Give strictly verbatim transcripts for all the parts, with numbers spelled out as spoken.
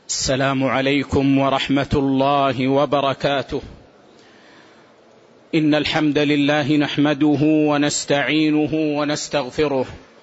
السلام عليكم ورحمة الله وبركاته. إن الحمد لله نحمده ونستعينه ونستغفره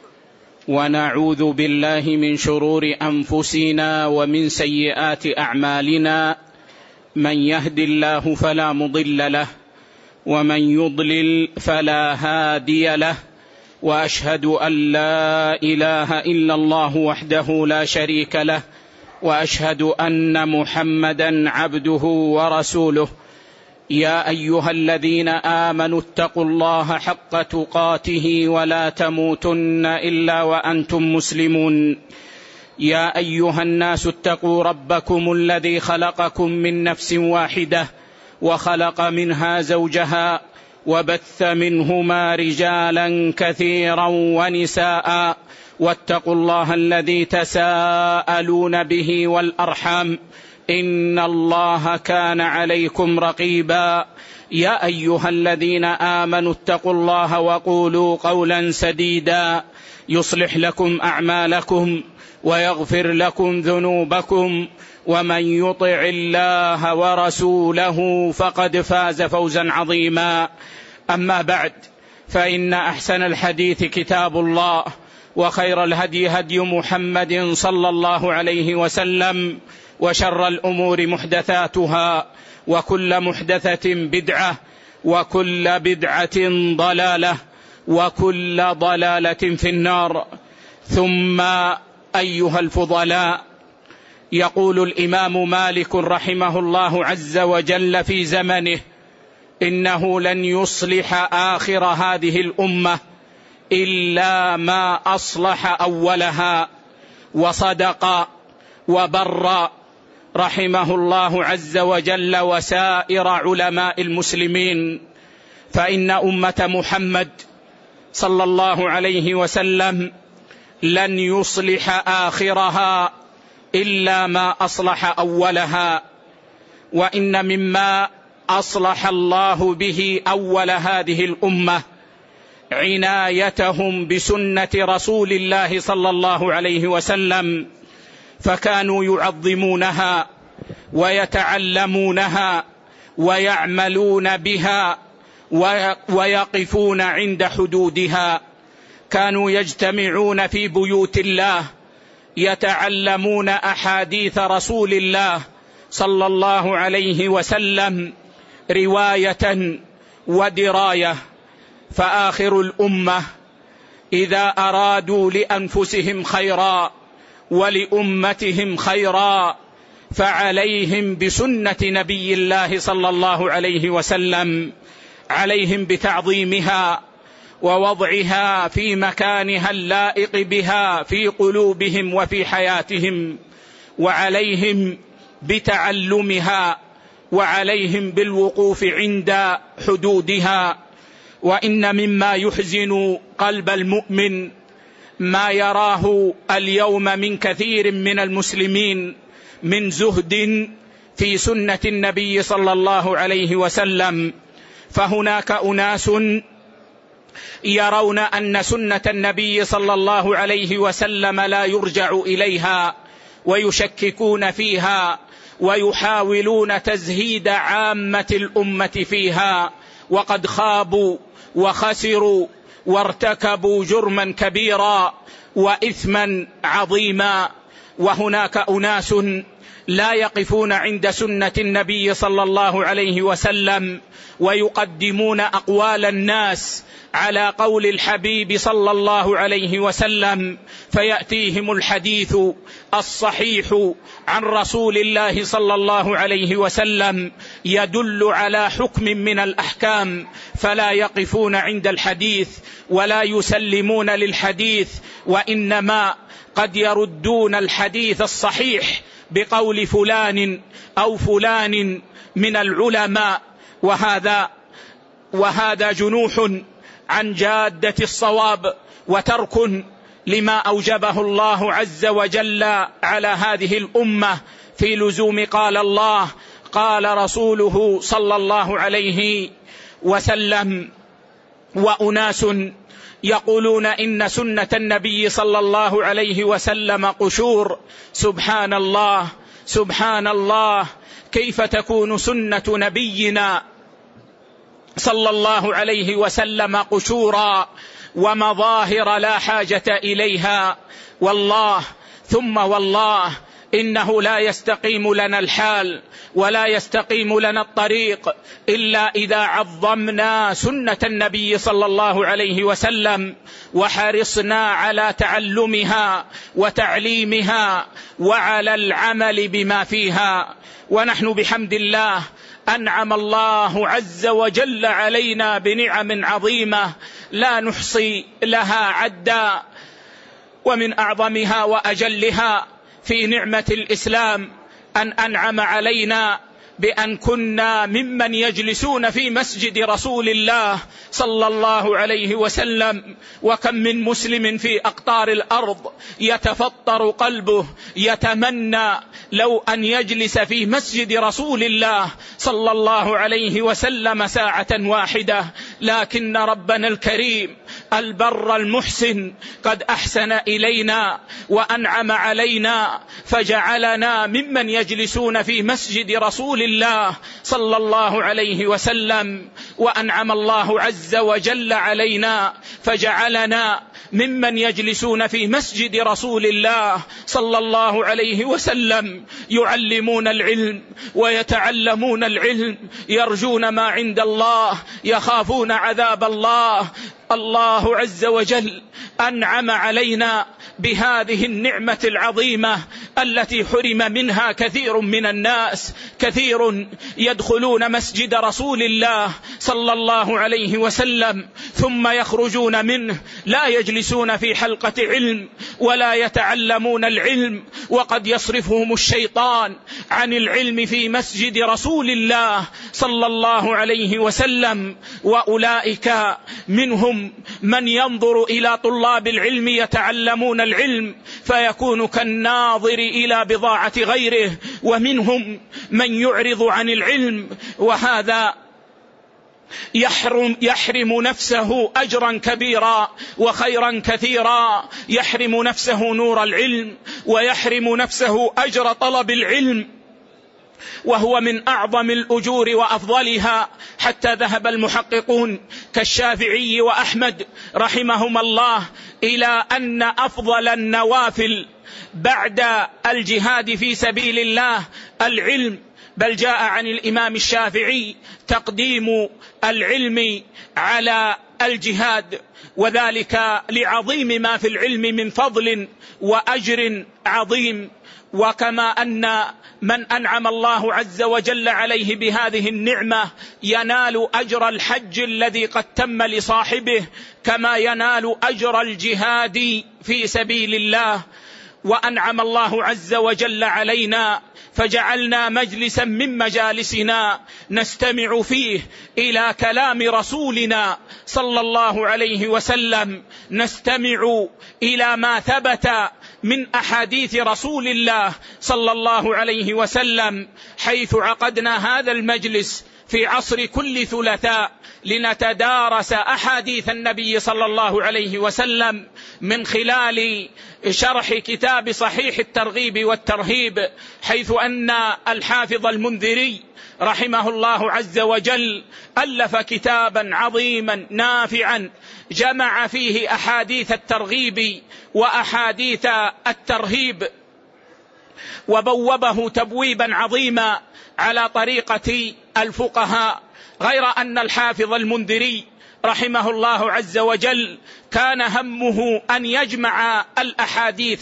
ونعوذ بالله من شرور أنفسنا ومن سيئات أعمالنا، من يهد الله فلا مضل له ومن يضلل فلا هادي له، وأشهد أن لا إله إلا الله وحده لا شريك له، وأشهد أن محمدا عبده ورسوله. يا أيها الذين آمنوا اتقوا الله حق تقاته ولا تموتن إلا وأنتم مسلمون. يا أيها الناس اتقوا ربكم الذي خلقكم من نفس واحدة وخلق منها زوجها وبث منهما رجالا كثيرا ونساء، واتقوا الله الذي تساءلون به والأرحام إن الله كان عليكم رقيبا. يا أيها الذين آمنوا اتقوا الله وقولوا قولا سديدا يصلح لكم أعمالكم ويغفر لكم ذنوبكم، ومن يطع الله ورسوله فقد فاز فوزا عظيما. أما بعد، فإن أحسن الحديث كتاب الله، وخير الهدي هدي محمد صلى الله عليه وسلم، وشر الأمور محدثاتها، وكل محدثة بدعة، وكل بدعة ضلالة، وكل ضلالة في النار. ثم أيها الفضلاء، يقول الإمام مالك رحمه الله عز وجل في زمنه: إنه لن يصلح آخر هذه الأمة إلا ما أصلح أولها. وصدق وبر رحمه الله عز وجل وسائر علماء المسلمين، فإن أمة محمد صلى الله عليه وسلم لن يصلح آخرها إلا ما أصلح أولها. وإن مما أصلح الله به أول هذه الأمة عنايتهم بسنة رسول الله صلى الله عليه وسلم، فكانوا يعظمونها ويتعلمونها ويعملون بها ويقفون عند حدودها. كانوا يجتمعون في بيوت الله يتعلمون أحاديث رسول الله صلى الله عليه وسلم رواية ودراية. فآخر الأمة إذا أرادوا لأنفسهم خيرا ولأمتهم خيرا فعليهم بسنة نبي الله صلى الله عليه وسلم، عليهم بتعظيمها ووضعها في مكانها اللائق بها في قلوبهم وفي حياتهم، وعليهم بتعلمها، وعليهم بالوقوف عند حدودها. وإن مما يحزن قلب المؤمن ما يراه اليوم من كثير من المسلمين من زهد في سنة النبي صلى الله عليه وسلم. فهناك أناس يرون أن سنة النبي صلى الله عليه وسلم لا يرجع إليها، ويشككون فيها ويحاولون تزهيد عامة الأمة فيها، وقد خابوا وخسروا وارتكبوا جرما كبيرا وإثما عظيما. وهناك أناس لا يقفون عند سنة النبي صلى الله عليه وسلم ويقدمون أقوال الناس على قول الحبيب صلى الله عليه وسلم، فيأتيهم الحديث الصحيح عن رسول الله صلى الله عليه وسلم يدل على حكم من الأحكام، فلا يقفون عند الحديث ولا يسلمون للحديث، وإنما قد يردون الحديث الصحيح بقول فلان أو فلان من العلماء، وهذا وهذا جنوح عن جادة الصواب وترك لما أوجبه الله عز وجل على هذه الأمة في لزوم قال الله قال رسوله صلى الله عليه وسلم. وأناس يقولون إن سنة النبي صلى الله عليه وسلم قشور. سبحان الله، سبحان الله، كيف تكون سنة نبينا صلى الله عليه وسلم قشورا ومظاهر لا حاجة إليها. والله ثم والله إنه لا يستقيم لنا الحال ولا يستقيم لنا الطريق إلا إذا عظمنا سنة النبي صلى الله عليه وسلم وحرصنا على تعلمها وتعليمها وعلى العمل بما فيها. ونحن بحمد الله أنعم الله عز وجل علينا بنعم عظيمة لا نحصي لها عدا، ومن أعظمها وأجلها في نعمة الإسلام أن أنعم علينا بأن كنا ممن يجلسون في مسجد رسول الله صلى الله عليه وسلم. وكم من مسلم في أقطار الأرض يتفطر قلبه يتمنى لو أن يجلس في مسجد رسول الله صلى الله عليه وسلم ساعة واحدة، لكن ربنا الكريم البر المحسن قد أحسن إلينا وأنعم علينا فجعلنا ممن يجلسون في مسجد رسول الله صلى الله عليه وسلم. وأنعم الله عز وجل علينا فجعلنا ممن يجلسون في مسجد رسول الله صلى الله عليه وسلم يعلمون العلم ويتعلمون العلم، يرجون ما عند الله، يخافون عذاب الله. الله عز وجل أنعم علينا بهذه النعمة العظيمة التي حرم منها كثير من الناس. كثير يدخلون مسجد رسول الله صلى الله عليه وسلم ثم يخرجون منه لا يجلسون في حلقة علم ولا يتعلمون العلم، وقد يصرفهم الشيطان عن العلم في مسجد رسول الله صلى الله عليه وسلم. وأولئك منهم من ينظر إلى طلاب العلم يتعلمون العلم فيكون كالناظر إلى بضاعة غيره، ومنهم من يعرض عن العلم وهذا يحرم, يحرم نفسه أجرا كبيرا وخيرا كثيرا، يحرم نفسه نور العلم ويحرم نفسه أجر طلب العلم، وهو من أعظم الأجور وأفضلها، حتى ذهب المحققون كالشافعي وأحمد رحمهما الله إلى أن أفضل النوافل بعد الجهاد في سبيل الله العلم، بل جاء عن الإمام الشافعي تقديم العلم على الجهاد، وذلك لعظيم ما في العلم من فضل وأجر عظيم. وكما أن من أنعم الله عز وجل عليه بهذه النعمة ينال أجر الحج الذي قد تم لصاحبه كما ينال أجر الجهاد في سبيل الله. وأنعم الله عز وجل علينا فجعلنا مجلسا من مجالسنا نستمع فيه إلى كلام رسولنا صلى الله عليه وسلم، نستمع إلى ما ثبت من أحاديث رسول الله صلى الله عليه وسلم، حيث عقدنا هذا المجلس في عصر كل ثلاثاء لنتدارس أحاديث النبي صلى الله عليه وسلم من خلال شرح كتاب صحيح الترغيب والترهيب، حيث أن الحافظ المنذري رحمه الله عز وجل ألف كتابا عظيما نافعا جمع فيه أحاديث الترغيب وأحاديث الترهيب، وبوبه تبويبا عظيما على طريقة الفقهاء. غير أن الحافظ المنذري رحمه الله عز وجل كان همه أن يجمع الأحاديث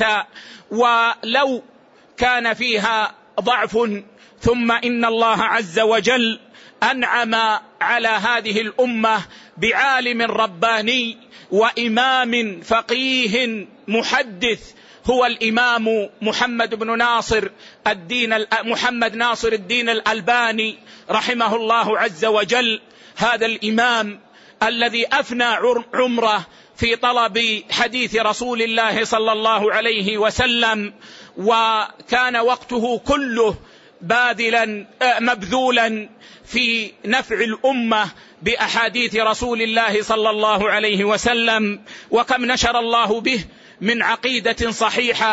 ولو كان فيها ضعف، ثم إن الله عز وجل أنعم على هذه الأمة بعالم رباني وإمام فقيه محدث هو الإمام محمد بن ناصر الدين محمد ناصر الدين الألباني رحمه الله عز وجل. هذا الإمام الذي أفنى عمره في طلب حديث رسول الله صلى الله عليه وسلم، وكان وقته كله باذلا مبذولا في نفع الأمة بأحاديث رسول الله صلى الله عليه وسلم. وكم نشر الله به من عقيدة صحيحة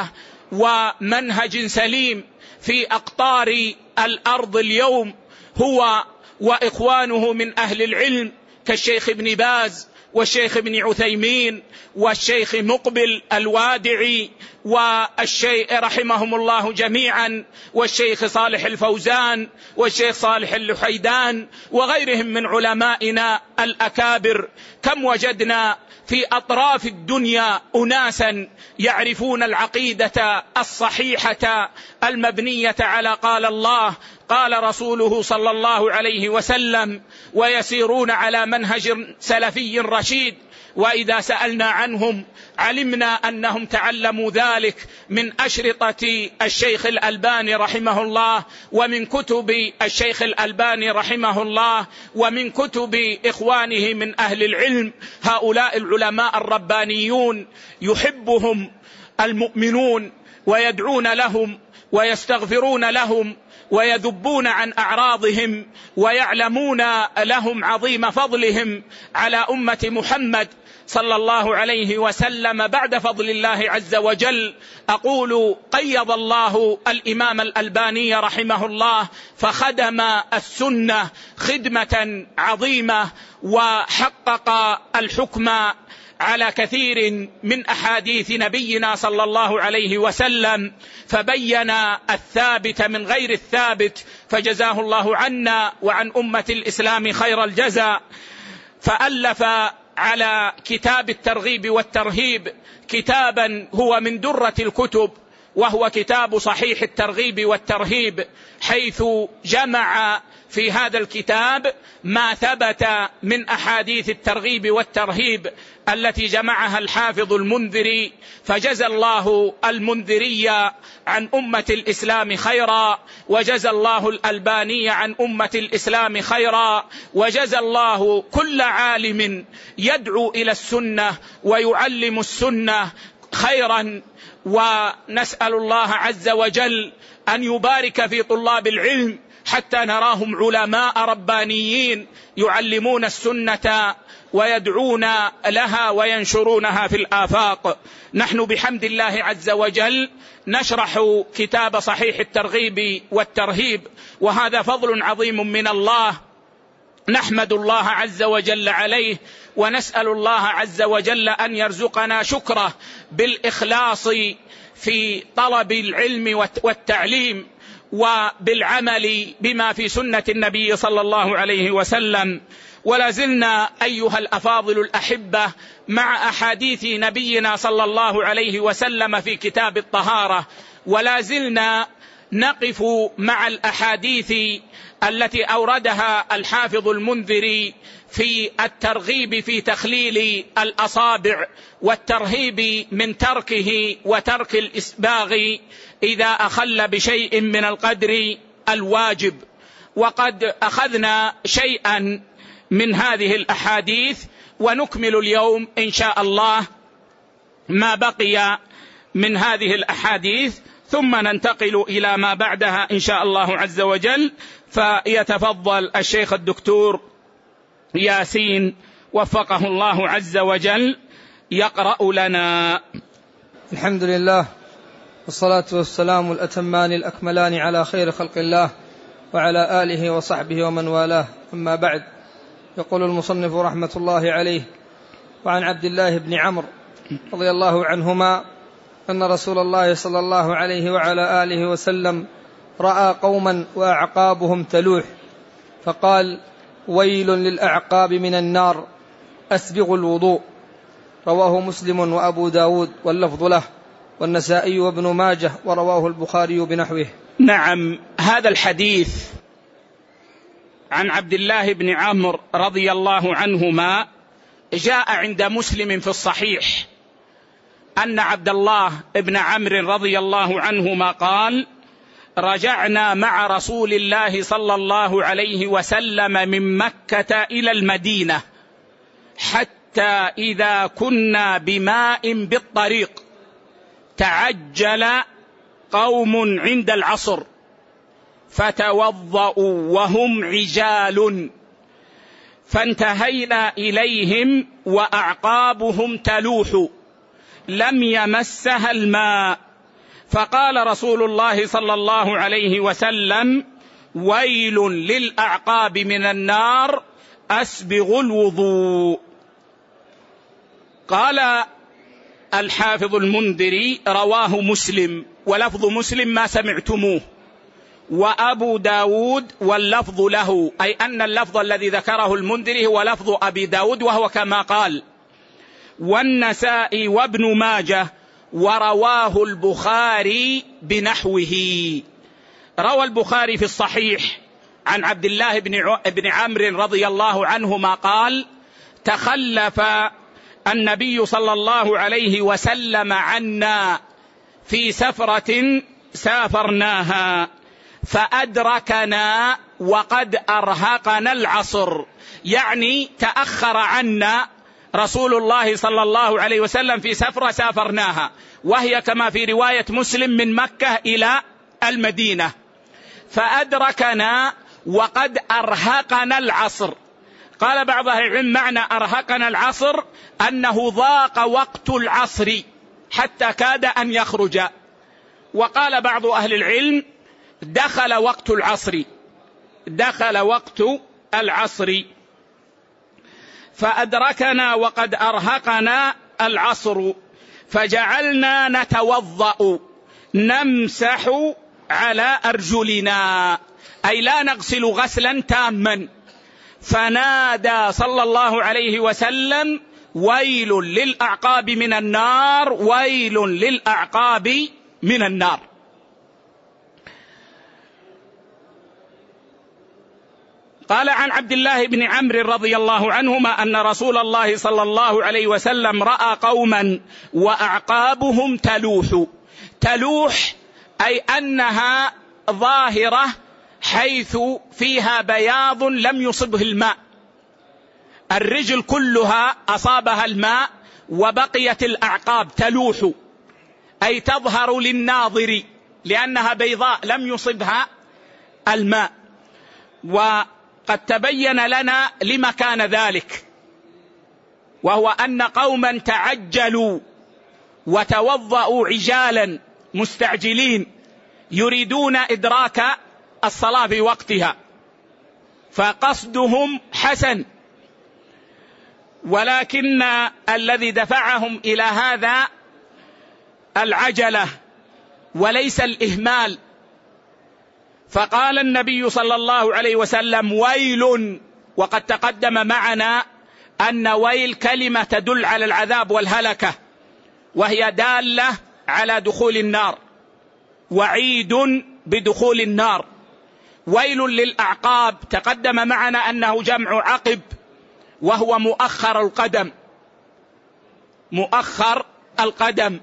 ومنهج سليم في أقطار الأرض اليوم هو وإخوانه من أهل العلم كالشيخ ابن باز والشيخ ابن عثيمين والشيخ مقبل الوادعي والشيخ رحمهم الله جميعا والشيخ صالح الفوزان والشيخ صالح اللحيدان وغيرهم من علمائنا الأكابر. كم وجدنا في أطراف الدنيا أناسا يعرفون العقيدة الصحيحة المبنية على قال الله قال رسوله صلى الله عليه وسلم ويسيرون على منهج سلفي رشيد، وإذا سألنا عنهم علمنا أنهم تعلموا ذلك من أشرطة الشيخ الألباني رحمه الله ومن كتب الشيخ الألباني رحمه الله ومن كتب إخوانه من أهل العلم. هؤلاء العلماء الربانيون يحبهم المؤمنون ويدعون لهم ويستغفرون لهم ويذبون عن أعراضهم ويعلمون لهم عظيم فضلهم على أمة محمد صلى الله عليه وسلم بعد فضل الله عز وجل. أقول قيض الله الإمام الألباني رحمه الله فخدم السنة خدمة عظيمة وحقق الحكم على كثير من أحاديث نبينا صلى الله عليه وسلم فبين الثابت من غير الثابت، فجزاه الله عنا وعن أمة الإسلام خير الجزاء. فألف على كتاب الترغيب والترهيب كتابا هو من درة الكتب، وهو كتاب صحيح الترغيب والترهيب، حيث جمع في هذا الكتاب ما ثبت من أحاديث الترغيب والترهيب التي جمعها الحافظ المنذري، فجزى الله المنذري عن أمة الإسلام خيرا، وجزى الله الألباني عن أمة الإسلام خيرا، وجزى الله كل عالم يدعو إلى السنة ويعلم السنة خيرا. ونسأل الله عز وجل أن يبارك في طلاب العلم حتى نراهم علماء ربانيين يعلمون السنة ويدعون لها وينشرونها في الآفاق. نحن بحمد الله عز وجل نشرح كتاب صحيح الترغيب والترهيب، وهذا فضل عظيم من الله نحمد الله عز وجل عليه، ونسأل الله عز وجل أن يرزقنا شكره بالإخلاص في طلب العلم والتعليم وبالعمل بما في سنة النبي صلى الله عليه وسلم. ولا زلنا أيها الأفاضل الأحبة مع أحاديث نبينا صلى الله عليه وسلم في كتاب الطهارة، ولا زلنا نقف مع الأحاديث التي أوردها الحافظ المنذري في الترغيب في تخليل الأصابع والترهيب من تركه وترك الإسباغ إذا أخل بشيء من القدر الواجب. وقد أخذنا شيئا من هذه الأحاديث، ونكمل اليوم إن شاء الله ما بقي من هذه الأحاديث، ثم ننتقل إلى ما بعدها إن شاء الله عز وجل. فيتفضل الشيخ الدكتور ياسين وفقه الله عز وجل يقرأ لنا. الحمد لله والصلاة والسلام الأتمان الأكملان على خير خلق الله وعلى آله وصحبه ومن والاه، أما بعد. يقول المصنف رحمة الله عليه: وعن عبد الله بن عمرو رضي الله عنهما أن رسول الله صلى الله عليه وعلى آله وسلم رأى قوما وأعقابهم تلوح فقال: ويل للأعقاب من النار، أسبغوا الوضوء. رواه مسلم وأبو داود واللفظ له، والنسائي وابن ماجه، ورواه البخاري بنحوه. نعم، هذا الحديث عن عبد الله بن عمرو رضي الله عنهما جاء عند مسلم في الصحيح أن عبد الله بن عمرو رضي الله عنهما قال: رجعنا مع رسول الله صلى الله عليه وسلم من مكة إلى المدينة، حتى إذا كنا بماء بالطريق تعجل قوم عند العصر فتوضؤوا وهم عجال، فانتهينا إليهم وأعقابهم تلوح لم يمسها الماء، فقال رسول الله صلى الله عليه وسلم: ويل للأعقاب من النار أسبغ الوضوء. قال الحافظ المنذري: رواه مسلم، ولفظ مسلم ما سمعتموه، وأبو داود واللفظ له، أي أن اللفظ الذي ذكره المنذري هو لفظ أبي داود وهو كما قال، والنسائي وابن ماجه، ورواه البخاري بنحوه. روى البخاري في الصحيح عن عبد الله بن عمرو رضي الله عنهما قال: تخلف النبي صلى الله عليه وسلم عنا في سفرة سافرناها فأدركنا وقد أرهقنا العصر، يعني تأخر عنا رسول الله صلى الله عليه وسلم في سفرة سافرناها، وهي كما في رواية مسلم من مكة إلى المدينة، فأدركنا وقد أرهقنا العصر. قال بعض أهل العلم: معنى أرهقنا العصر أنه ضاق وقت العصر حتى كاد أن يخرج. وقال بعض أهل العلم: دخل وقت العصر، دخل وقت العصر. فأدركنا وقد أرهقنا العصر فجعلنا نتوضأ نمسح على أرجلنا، أي لا نغسل غسلا تاما. فنادى صلى الله عليه وسلم: ويل للأعقاب من النار، ويل للأعقاب من النار. قال عن عبد الله بن عمرو رضي الله عنهما أن رسول الله صلى الله عليه وسلم رأى قوما وأعقابهم تلوح. تلوح أي أنها ظاهرة حيث فيها بياض لم يصبه الماء، الرجل كلها أصابها الماء وبقيت الأعقاب تلوح، أي تظهر للناظر لأنها بيضاء لم يصبها الماء. وقد تبين لنا لما كان ذلك، وهو أن قوما تعجلوا وتوضأوا عجالا مستعجلين يريدون إدراك الصلاة في وقتها، فقصدهم حسن، ولكن الذي دفعهم إلى هذا العجلة وليس الإهمال. فقال النبي صلى الله عليه وسلم: ويل. وقد تقدم معنا أن ويل كلمة تدل على العذاب والهلكة، وهي دالة على دخول النار، وعيد بدخول النار. ويل للأعقاب تقدم معنا أنه جمع عقب، وهو مؤخر القدم، مؤخر القدم.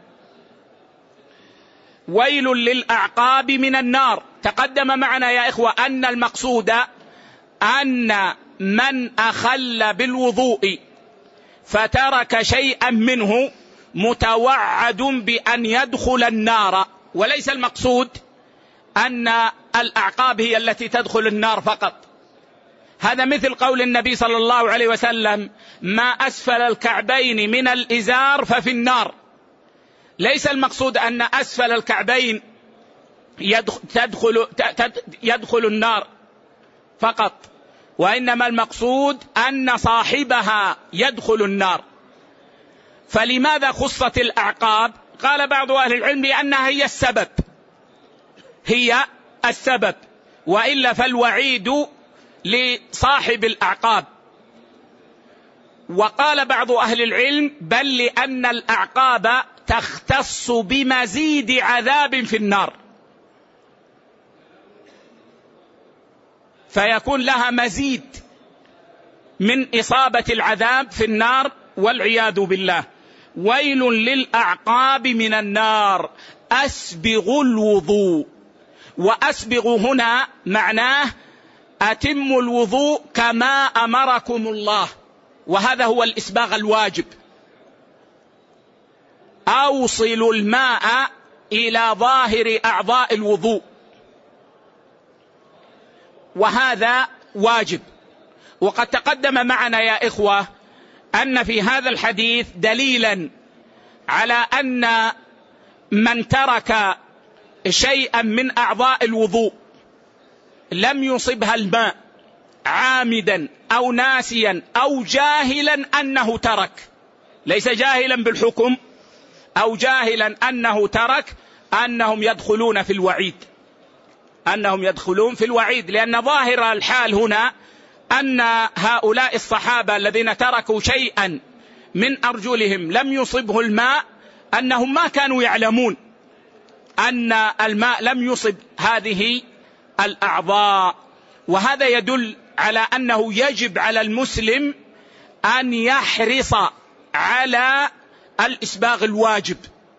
ويل للأعقاب من النار تقدم معنا يا إخوة أن المقصود أن من أخل بالوضوء فترك شيئا منه متوعد بأن يدخل النار، وليس المقصود أن الأعقاب هي التي تدخل النار فقط. هذا مثل قول النبي صلى الله عليه وسلم: ما أسفل الكعبين من الإزار ففي النار. ليس المقصود أن أسفل الكعبين يدخل, يدخل النار فقط، وإنما المقصود أن صاحبها يدخل النار. فلماذا خصت الأعقاب؟ قال بعض أهل العلم لأنها هي السبب، هي السبب، وإلا فالوعيد لصاحب الأعقاب. وقال بعض أهل العلم: بل لأن الأعقاب تختص بمزيد عذاب في النار، فيكون لها مزيد من إصابة العذاب في النار والعياذ بالله. ويل للأعقاب من النار أسبغ الوضوء. وأسبغ هنا معناه أتم الوضوء كما أمركم الله، وهذا هو الإسباغ الواجب. أوصلوا الماء إلى ظاهر أعضاء الوضوء، وهذا واجب. وقد تقدم معنا يا إخوة أن في هذا الحديث دليلا على أن من ترك شيئا من أعضاء الوضوء لم يصبها الماء عامدا أو ناسيا أو جاهلا أنه ترك، ليس جاهلا بالحكم أو جاهلا أنه ترك، أنهم يدخلون في الوعيد، أنهم يدخلون في الوعيد، لأن ظاهر الحال هنا أن هؤلاء الصحابة الذين تركوا شيئا من أرجلهم لم يصبه الماء أنهم ما كانوا يعلمون أن الماء لم يصب هذه الأعضاء. وهذا يدل على أنه يجب على المسلم أن يحرص على الإسباغ الواجب،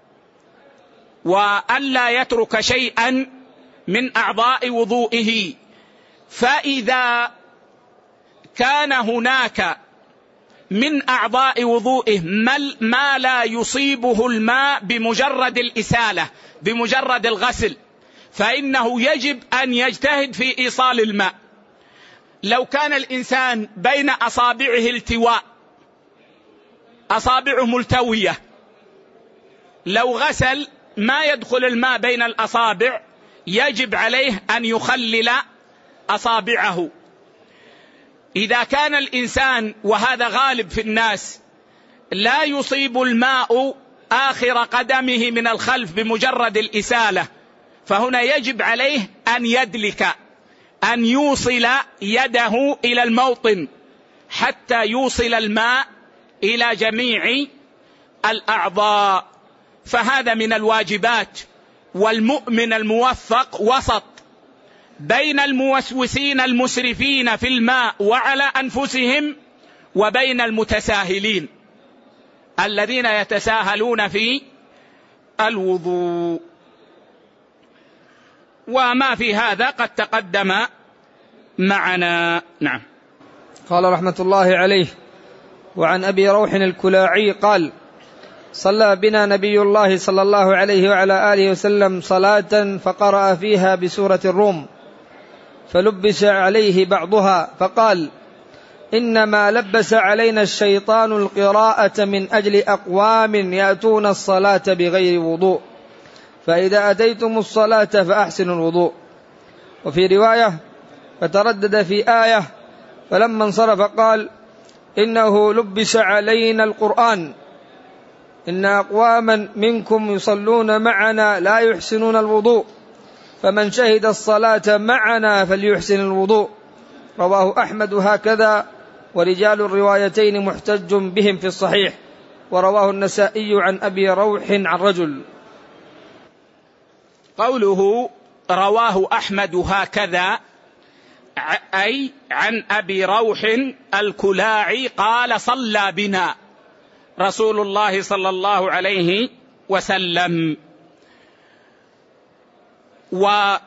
وأن لا يترك شيئا من أعضاء وضوئه. فإذا كان هناك من أعضاء وضوئه ما لا يصيبه الماء بمجرد الإسالة بمجرد الغسل، فإنه يجب أن يجتهد في إيصال الماء. لو كان الإنسان بين أصابعه التواء، أصابعه ملتوية، لو غسل ما يدخل الماء بين الأصابع، يجب عليه أن يخلل أصابعه. إذا كان الإنسان، وهذا غالب في الناس، لا يصيب الماء آخر قدمه من الخلف بمجرد الإسالة، فهنا يجب عليه أن يدلك، أن يوصل يده إلى الموطن حتى يوصل الماء إلى جميع الأعضاء. فهذا من الواجبات. والمؤمن الموفق وسط بين الموسوسين المسرفين في الماء وعلى أنفسهم وبين المتساهلين الذين يتساهلون في الوضوء. وما في هذا قد تقدم معنا. نعم. قال رحمة الله عليه: وعن أبي روح الكلاعي قال: صلى بنا نبي الله صلى الله عليه وعلى آله وسلم صلاة فقرأ فيها بسورة الروم، فلبس عليه بعضها، فقال: إنما لبس علينا الشيطان القراءة من أجل أقوام يأتون الصلاة بغير وضوء، فإذا أتيتم الصلاة فأحسنوا الوضوء. وفي رواية: فتردد في آية، فلما انصرف قال: إنه لبس علينا القرآن، إن أقواما منكم يصلون معنا لا يحسنون الوضوء، فمن شهد الصلاة معنا فليحسن الوضوء. رواه أحمد هكذا، ورجال الروايتين محتج بهم في الصحيح. ورواه النسائي عن أبي روح عن رجل. قوله رواه أحمد هكذا أي عن أبي روح الكلاعي قال: صلى بنا رسول الله صلى الله عليه وسلم. وهذا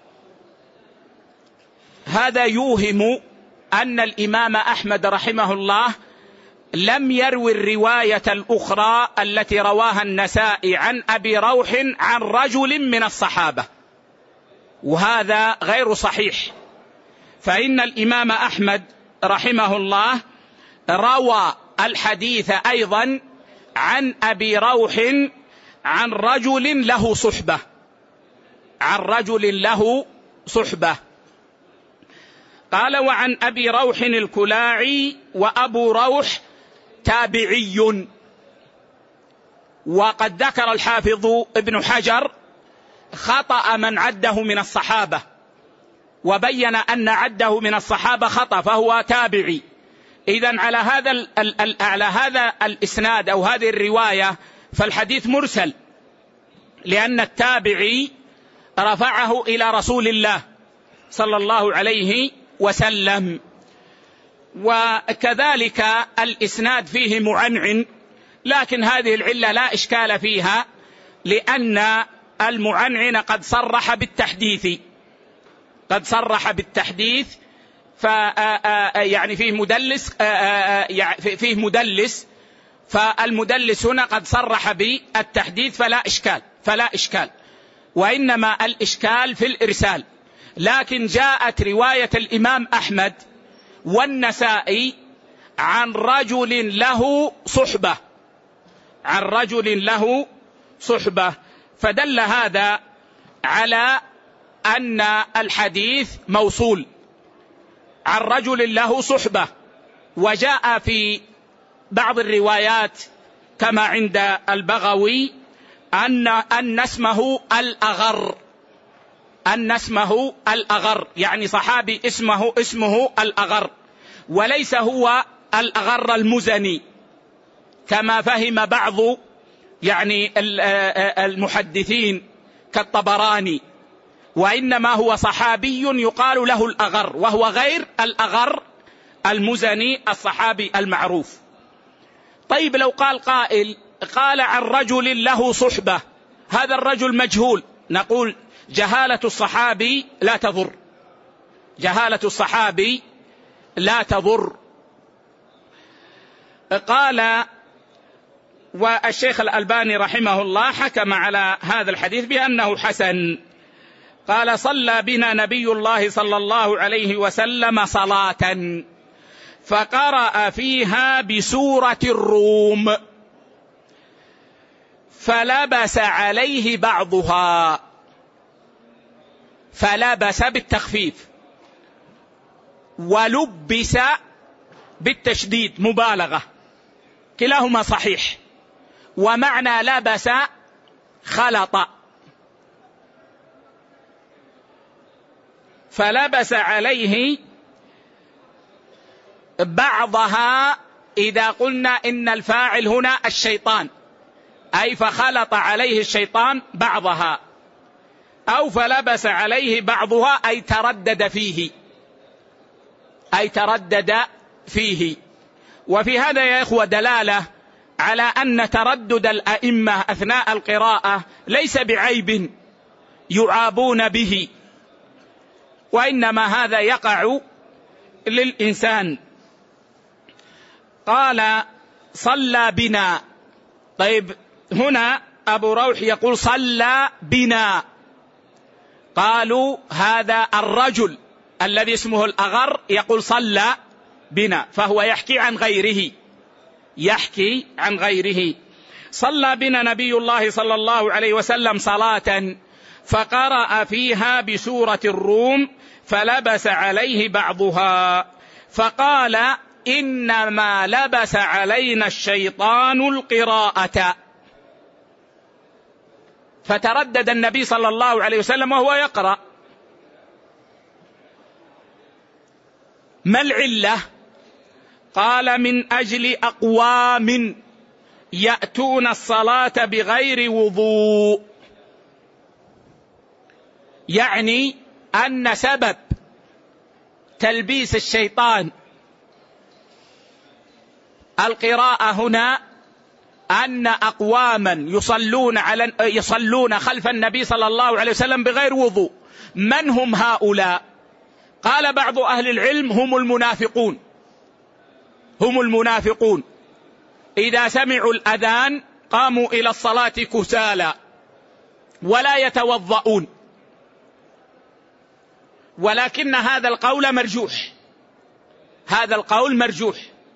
يوهم أن الإمام أحمد رحمه الله لم يروي الرواية الأخرى التي رواها النسائي عن أبي روح عن رجل من الصحابة، وهذا غير صحيح. فإن الإمام أحمد رحمه الله روى الحديث أيضا عن أبي روح عن رجل له صحبة، عن رجل له صحبة. قال: وعن أبي روح الكلاعي، وأبو روح تابعي. وقد ذكر الحافظ ابن حجر خطأ من عده من الصحابة، وبين أن عده من الصحابة خطأ، فهو تابعي. إذن على هذا على هذا الإسناد أو هذه الرواية فالحديث مرسل، لأن التابعي رفعه إلى رسول الله صلى الله عليه وسلم. وكذلك الإسناد فيه معنعن، لكن هذه العلة لا إشكال فيها، لأن المعنعن قد صرح بالتحديث قد صرح بالتحديث ف يعني فيه مدلس فيه مدلس فالمدلس هنا قد صرح بالتحديث، فلا إشكال فلا إشكال وإنما الإشكال في الإرسال. لكن جاءت رواية الإمام أحمد والنسائي عن رجل له صحبة عن رجل له صحبة فدل هذا على أن الحديث موصول عن رجل له صحبة، وجاء في بعض الروايات كما عند البغوي أن أن اسمه الأغر، أن اسمه الأغر، يعني صحابي اسمه اسمه الأغر، وليس هو الأغر المزني كما فهم بعض يعني المحدثين كالطبراني، وإنما هو صحابي يقال له الأغر، وهو غير الأغر المزني الصحابي المعروف. طيب لو قال قائل قال عن رجل له صحبة، هذا الرجل مجهول، نقول جهالة الصحابي لا تضر، جهالة الصحابي لا تضر. قال والشيخ الألباني رحمه الله حكم على هذا الحديث بأنه حسن. قال صلى بنا نبي الله صلى الله عليه وسلم صلاة فقرأ فيها بسورة الروم فلبس عليه بعضها، فلبس بالتخفيف ولبس بالتشديد مبالغة، كلاهما صحيح، ومعنى لبس خلط، فلبس عليه بعضها إذا قلنا إن الفاعل هنا الشيطان، أي فخلط عليه الشيطان بعضها، أو فلبس عليه بعضها أي تردد فيه، أي تردد فيه. وفي هذا يا إخوة دلالة على أن تردد الأئمة أثناء القراءة ليس بعيب يعابون به، وإنما هذا يقع للإنسان. قال صلى بنا، طيب هنا أبو روح يقول صلى بنا، قالوا هذا الرجل الذي اسمه الأغر يقول صلى بنا، فهو يحكي عن غيره، يحكي عن غيره. صلى بنا نبي الله صلى الله عليه وسلم صلاة فقرأ فيها بسورة الروم فلبس عليه بعضها، فقال إنما لبس علينا الشيطان القراءة. فتردد النبي صلى الله عليه وسلم وهو يقرأ. ما العلة؟ قال من أجل أقوام يأتون الصلاة بغير وضوء، يعني أن سبب تلبيس الشيطان القراءة هنا أن أقواما يصلون على يصلون خلف النبي صلى الله عليه وسلم بغير وضوء. من هم هؤلاء؟ قال بعض أهل العلم هم المنافقون، هم المنافقون إذا سمعوا الأذان قاموا إلى الصلاة كسالى ولا يتوضؤون، ولكن هذا القول مرجوح، هذا القول مرجوح،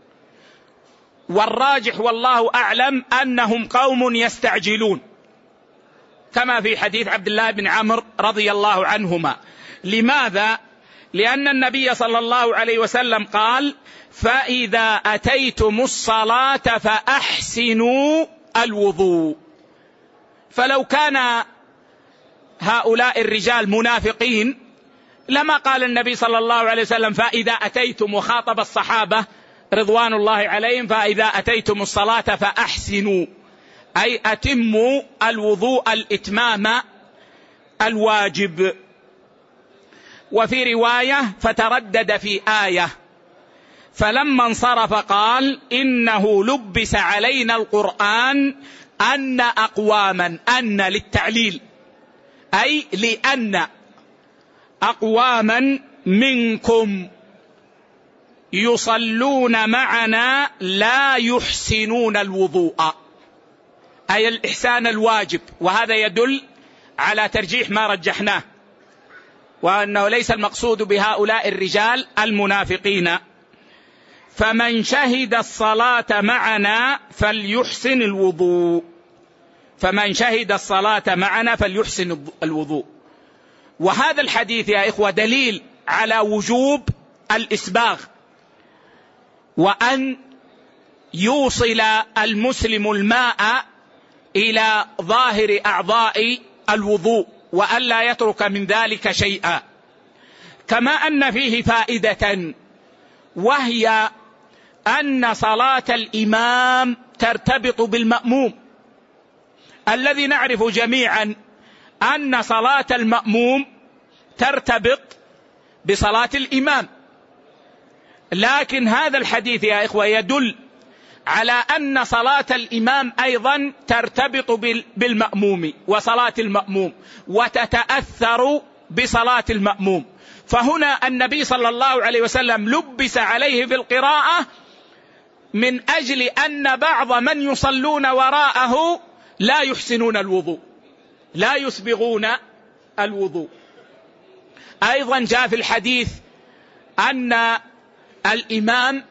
والراجح والله أعلم أنهم قوم يستعجلون، كما في حديث عبد الله بن عمرو رضي الله عنهما. لماذا؟ لأن النبي صلى الله عليه وسلم قال فإذا أتيتم الصلاة فأحسنوا الوضوء. فلو كان هؤلاء الرجال منافقين لما قال النبي صلى الله عليه وسلم فإذا أتيتم، وخاطب الصحابة رضوان الله عليهم فإذا أتيتم الصلاة فأحسنوا، أي أتموا الوضوء الإتمام الواجب. وفي رواية فتردد في آية، فلما انصرف قال إنه لبس علينا القرآن أن أقواما، أن للتعليل، أي لأن أقواما منكم يصلون معنا لا يحسنون الوضوء، أي الإحسان الواجب. وهذا يدل على ترجيح ما رجحناه، وأنه ليس المقصود بهؤلاء الرجال المنافقين. فمن شهد الصلاة معنا فليحسن الوضوء. فمن شهد الصلاة معنا فليحسن الوضوء. وهذا الحديث يا إخوة دليل على وجوب الإسباغ، وأن يوصل المسلم الماء إلى ظاهر أعضاء الوضوء وأن لا يترك من ذلك شيئا. كما أن فيه فائدة، وهي أن صلاة الإمام ترتبط بالمأموم، الذي نعرف جميعا أن صلاة المأموم ترتبط بصلاة الإمام. لكن هذا الحديث يا إخوة يدل على أن صلاة الإمام أيضا ترتبط بالمأموم وصلاة المأموم وتتأثر بصلاة المأموم. فهنا النبي صلى الله عليه وسلم لبس عليه في القراءة من أجل أن بعض من يصلون وراءه لا يحسنون الوضوء، لا يسبغون الوضوء. أيضا جاء في الحديث أن الإمام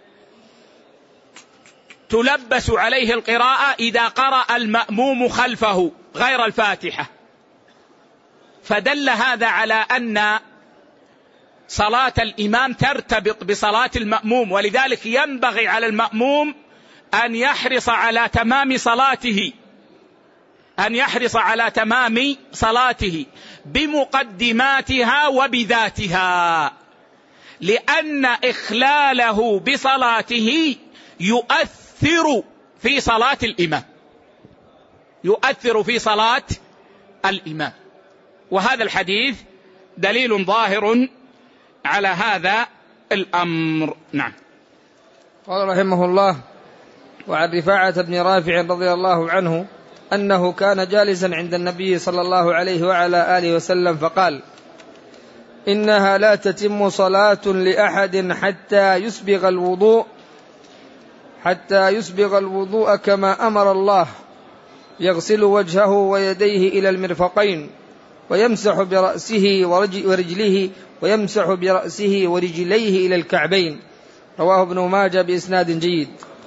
تلبس عليه القراءة إذا قرأ المأموم خلفه غير الفاتحة، فدل هذا على أن صلاة الإمام ترتبط بصلاة المأموم، ولذلك ينبغي على المأموم أن يحرص على تمام صلاته أن يحرص على تمام صلاته بمقدماتها وبذاتها، لأن إخلاله بصلاته يؤثر في صلاة الإمام يؤثر في صلاة الإمام. وهذا الحديث دليل ظاهر على هذا الأمر. نعم. قال رحمه الله: وعن رفاعة بن رافع رضي الله عنه أنه كان جالسا عند النبي صلى الله عليه وعلى آله وسلم فقال: إنها لا تتم صلاة لأحد حتى يسبغ الوضوء حتى يسبغ الوضوء كما أمر الله، يغسل وجهه ويديه إلى المرفقين ويمسح برأسه ورجله ويمسح برأسه ورجليه إلى الكعبين. رواه ابن ماجه بإسناد جيد.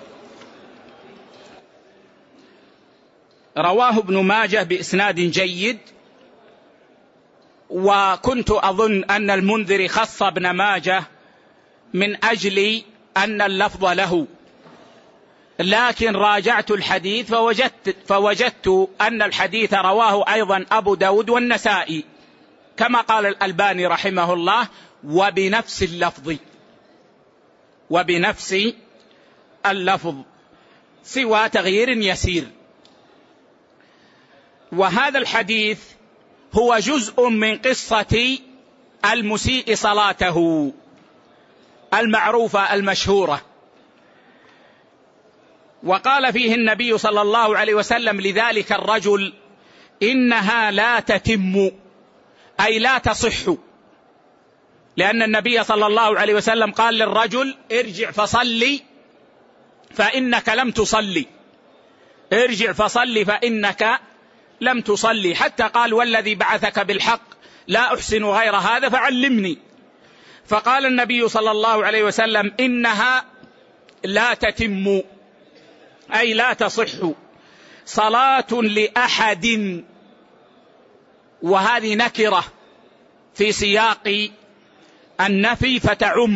رواه ابن ماجه بإسناد جيد. وكنت أظن أن المنذر خص ابن ماجه من أجل أن اللفظ له، لكن راجعت الحديث فوجدت, فوجدت أن الحديث رواه أيضا أبو داود والنسائي، كما قال الألباني رحمه الله: وبنفس اللفظ وبنفس اللفظ سوى تغيير يسير. وهذا الحديث هو جزء من قصة المسيء صلاته المعروفة المشهورة. وقال فيه النبي صلى الله عليه وسلم لذلك الرجل: إنها لا تتم، أي لا تصح، لأن النبي صلى الله عليه وسلم قال للرجل: ارجع فصلي فإنك لم تصلي ارجع فصلي فإنك لم تصلي، حتى قال: والذي بعثك بالحق لا أحسن غير هذا فعلمني. فقال النبي صلى الله عليه وسلم: إنها لا تتم، أي لا تصح صلاة لأحد، وهذه نكرة في سياق النفي فتعم،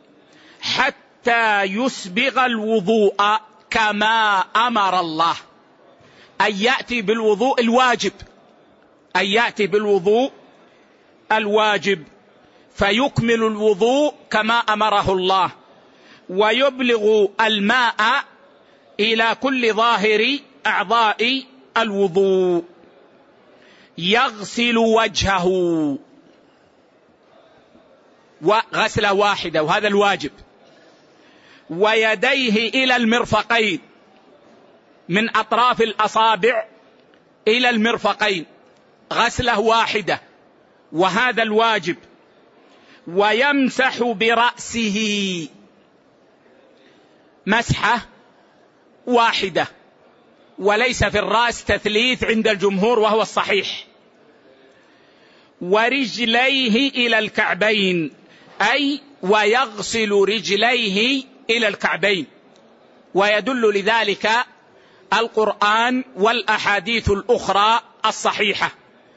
حتى يسبغ الوضوء كما أمر الله، أن يأتي بالوضوء الواجب أن يأتي بالوضوء الواجب فيكمل الوضوء كما أمره الله، ويبلغ الماء إلى كل ظاهر أعضاء الوضوء، يغسل وجهه وغسلة واحدة وهذا الواجب، ويديه إلى المرفقين، من أطراف الأصابع إلى المرفقين غسلة واحدة وهذا الواجب، ويمسح برأسه مسحة واحدة، وليس في الرأس تثليث عند الجمهور وهو الصحيح، ورجليه إلى الكعبين، أي ويغسل رجليه إلى الكعبين. ويدل لذلك القرآن والأحاديث الأخرى الصحيحة.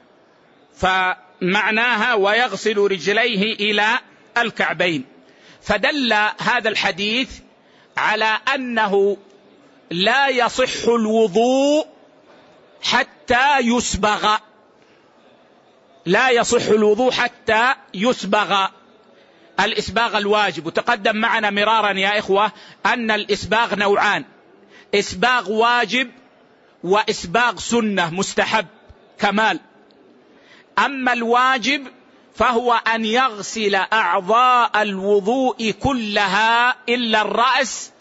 فمعناها ويغسل رجليه إلى الكعبين. فدل هذا الحديث على أنه لا يصح الوضوء حتى يسبغ، لا يصح الوضوء حتى يسبغ. الإسباغ الواجب، وتقدم معنا مرارا يا إخوة أن الإسباغ نوعان: إسباغ واجب وإسباغ سنة مستحب كمال. أما الواجب فهو أن يغسل أعضاء الوضوء كلها إلا الرأس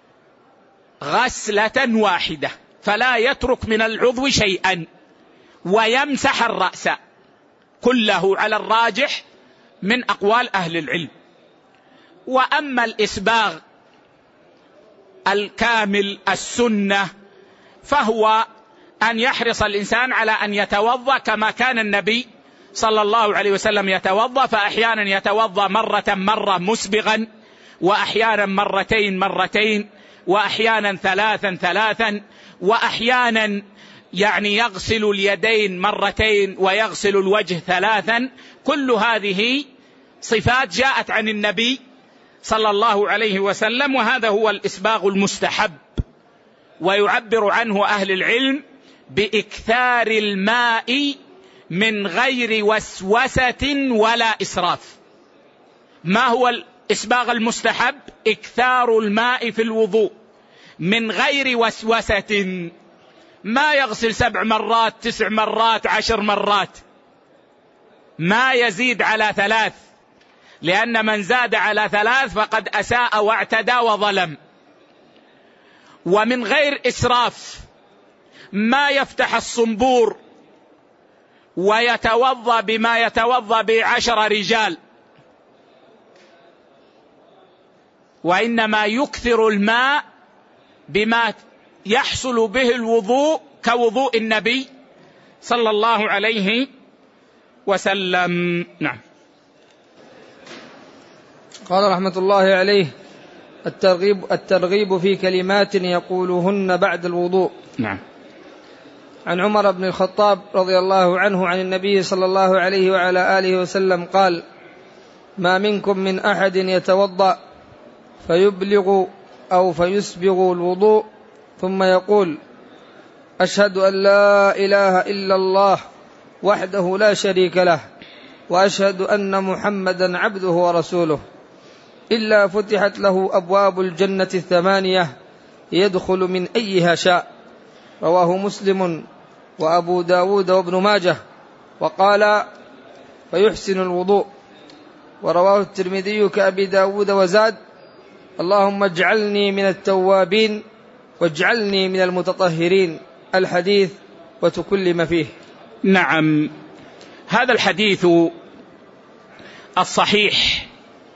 غسلة واحدة، فلا يترك من العضو شيئا، ويمسح الرأس كله على الراجح من أقوال أهل العلم. وأما الإسباغ الكامل السنة فهو أن يحرص الإنسان على أن يتوضأ كما كان النبي صلى الله عليه وسلم يتوضأ، فأحيانا يتوضأ مرة مرة مسبغا، وأحيانا مرتين مرتين، وأحيانا ثلاثا ثلاثا، وأحيانا يعني يغسل اليدين مرتين ويغسل الوجه ثلاثا. كل هذه صفات جاءت عن النبي صلى الله عليه وسلم، وهذا هو الإسباغ المستحب. ويعبر عنه أهل العلم بإكثار الماء من غير وسوسة ولا إسراف. ما هو الإسباغ المستحب؟ إكثار الماء في الوضوء من غير وسوسة، ما يغسل سبع مرات تسع مرات عشر مرات، ما يزيد على ثلاث، لأن من زاد على ثلاث فقد أساء واعتدى وظلم. ومن غير إسراف، ما يفتح الصنبور ويتوضأ بما يتوضأ بعشر رجال، وإنما يكثر الماء بما يحصل به الوضوء كوضوء النبي صلى الله عليه وسلم. نعم. قال رحمة الله عليه: الترغيب, الترغيب في كلمات يقولهن بعد الوضوء. نعم. عن عمر بن الخطاب رضي الله عنه عن النبي صلى الله عليه وعلى آله وسلم قال: ما منكم من أحد يتوضأ فيبلغ أو فيسبغ الوضوء ثم يقول: أشهد أن لا إله إلا الله وحده لا شريك له وأشهد أن محمدا عبده ورسوله، إلا فتحت له أبواب الجنة الثمانية يدخل من أيها شاء. رواه مسلم وأبو داود وابن ماجه. وقال: فيحسن الوضوء. ورواه الترمذي كأبي داود وزاد: اللهم اجعلني من التوابين واجعلني من المتطهرين. الحديث وتكلم فيه. نعم. هذا الحديث الصحيح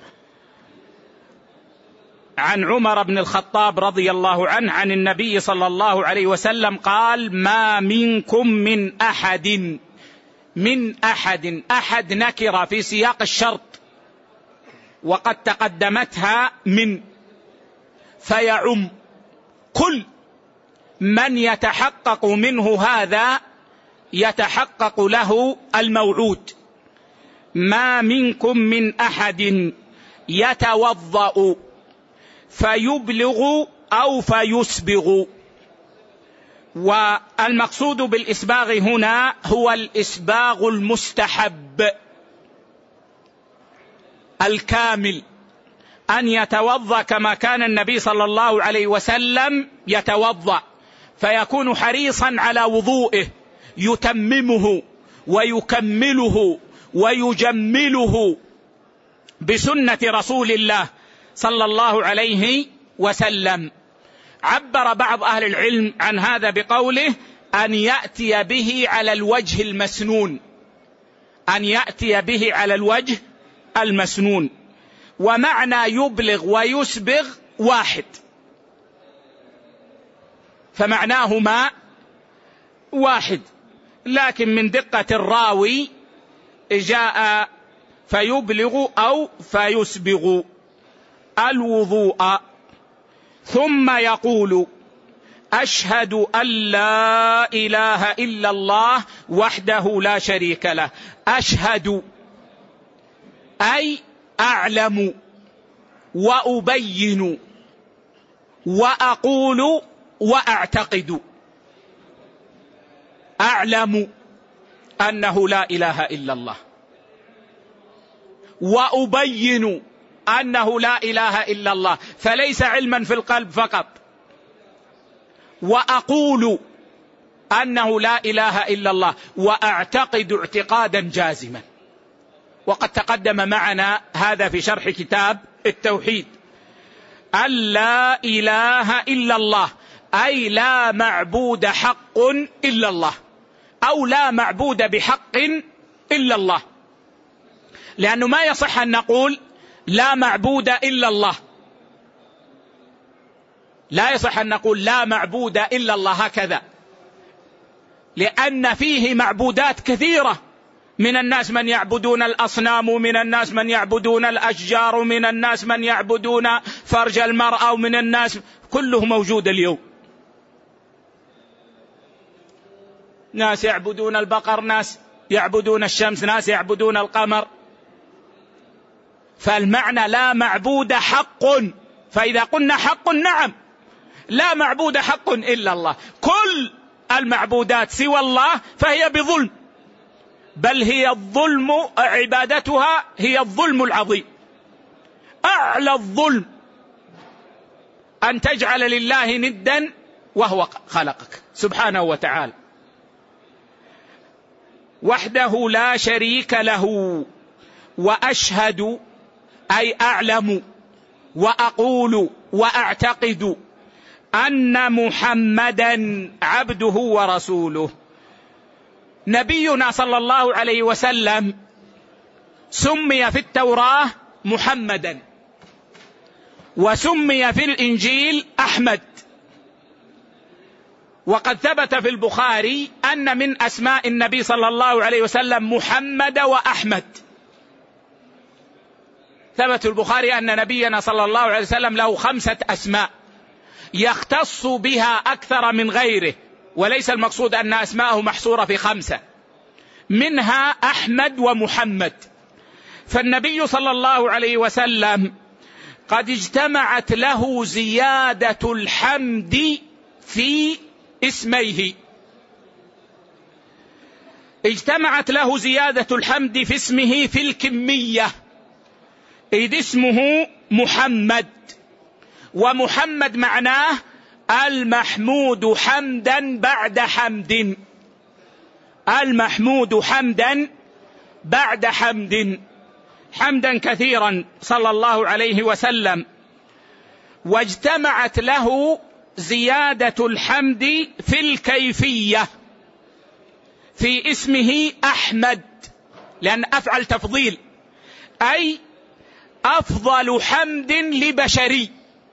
عن عمر بن الخطاب رضي الله عنه عن النبي صلى الله عليه وسلم قال: ما منكم من أحد، من أحد، أحد نكرة في سياق الشرط وقد تقدمتها من، فيعم كل من يتحقق منه هذا يتحقق له الموعود. ما منكم من أحد يتوضأ فيبلغ أو فيسبغ. والمقصود بالإسباغ هنا هو الإسباغ المستحب الكامل، أن يتوضأ كما كان النبي صلى الله عليه وسلم يتوضأ، فيكون حريصا على وضوئه، يتممه ويكمله ويجمله بسنة رسول الله صلى الله عليه وسلم. عبر بعض أهل العلم عن هذا بقوله: أن يأتي به على الوجه المسنون، أن يأتي به على الوجه المسنون. ومعنى يبلغ ويسبغ واحد، فمعناهما واحد، لكن من دقة الراوي جاء فيبلغ أو فيسبغ الوضوء. ثم يقول: أشهد أن لا إله إلا الله وحده لا شريك له. أشهد أي أعلم وأبين وأقول وأعتقد. أعلم أنه لا إله إلا الله، وأبين أنه لا إله إلا الله، فليس علما في القلب فقط. وأقول أنه لا إله إلا الله، وأعتقد اعتقادا جازما. وقد تقدم معنا هذا في شرح كتاب التوحيد. أن لا إله إلا الله أي لا معبود حق إلا الله، أو لا معبود بحق إلا الله، لأنه ما يصح أن نقول لا معبود إلا الله، لا يصح أن نقول لا معبود إلا الله هكذا، لأن فيه معبودات كثيرة. من الناس من يعبدون الأصنام، ومن الناس من يعبدون الأشجار، ومن الناس من يعبدون فرج المرأة، ومن الناس كله موجود اليوم. ناس يعبدون البقر، ناس يعبدون الشمس، ناس يعبدون القمر. فالمعنى لا معبود حق. فإذا قلنا حق نعم، لا معبود حق إلا الله. كل المعبودات سوى الله فهي بظلم، بل هي الظلم، عبادتها هي الظلم العظيم. أعلى الظلم أن تجعل لله ندا وهو خلقك سبحانه وتعالى. وحده لا شريك له. وأشهد أي أعلم وأقول وأعتقد أن محمدا عبده ورسوله. نبينا صلى الله عليه وسلم سمي في التوراة محمدا، وسمي في الإنجيل أحمد. وقد ثبت في البخاري أن من أسماء النبي صلى الله عليه وسلم محمد وأحمد. ثبت في البخاري أن نبينا صلى الله عليه وسلم له خمسة أسماء يختص بها أكثر من غيره، وليس المقصود أن أسماءه محصورة في خمسة، منها أحمد ومحمد. فالنبي صلى الله عليه وسلم قد اجتمعت له زيادة الحمد في اسميه. اجتمعت له زيادة الحمد في اسمه في الكمية، إذ اسمه محمد، ومحمد معناه المحمود حمدا بعد حمد، المحمود حمدا بعد حمد، حمدا كثيرا صلى الله عليه وسلم. واجتمعت له زيادة الحمد في الكيفية في اسمه أحمد، لأن أفعل تفضيل، أي أفضل حمد لبشري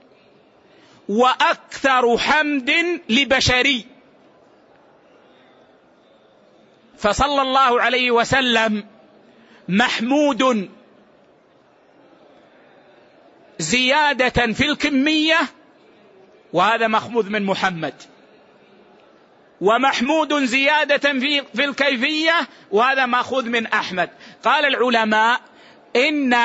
وأكثر حمد لبشري. فصلى الله عليه وسلم محمود زيادة في الكمية، وهذا مخمود من محمد، ومحمود زيادة في, في الكيفية، وهذا مأخوذ من أحمد. قال العلماء إن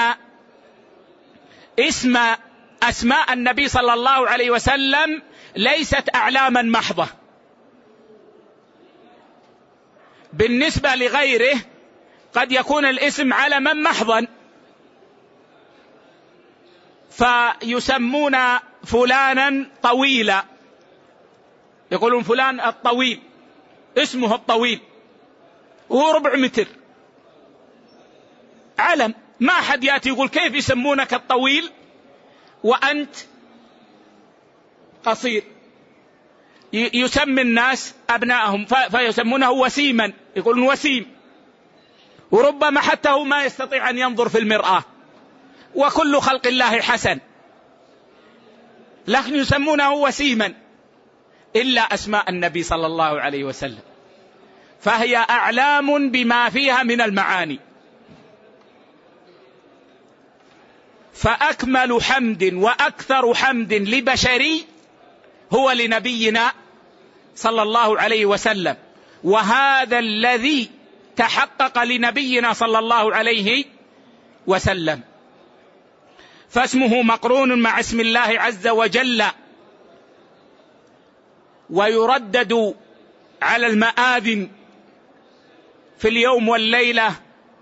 اسم أسماء النبي صلى الله عليه وسلم ليست أعلاما محضة. بالنسبة لغيره قد يكون الاسم علما محضا، فيسمون فلانا طويلا، يقولون فلان الطويل، اسمه الطويل، وهو ربع متر، علم. ما حد يأتي يقول كيف يسمونك الطويل وأنت قصير. يسمي الناس أبنائهم فيسمونه وسيما، يقولون وسيم، وربما حتى هو ما يستطيع أن ينظر في المرآة، وكل خلق الله حسن، لكن يسمونه وسيما، إلا أسماء النبي صلى الله عليه وسلم فهي أعلام بما فيها من المعاني. فأكمل حمد وأكثر حمد لبشري هو لنبينا صلى الله عليه وسلم، وهذا الذي تحقق لنبينا صلى الله عليه وسلم، فاسمه مقرون مع اسم الله عز وجل، ويردد على المآذن في اليوم والليلة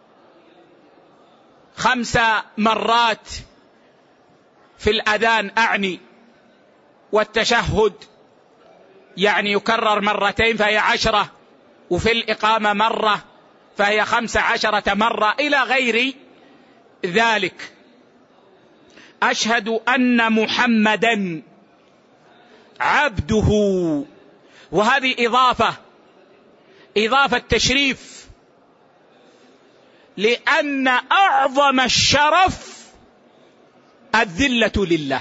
خمس مرات في الأذان أعني، والتشهد يعني يكرر مرتين فهي عشرة، وفي الإقامة مرة فهي خمس عشرة مرة إلى غير ذلك. أشهد أن محمدا عبده، وهذه إضافة إضافة تشريف، لأن أعظم الشرف الذلة لله.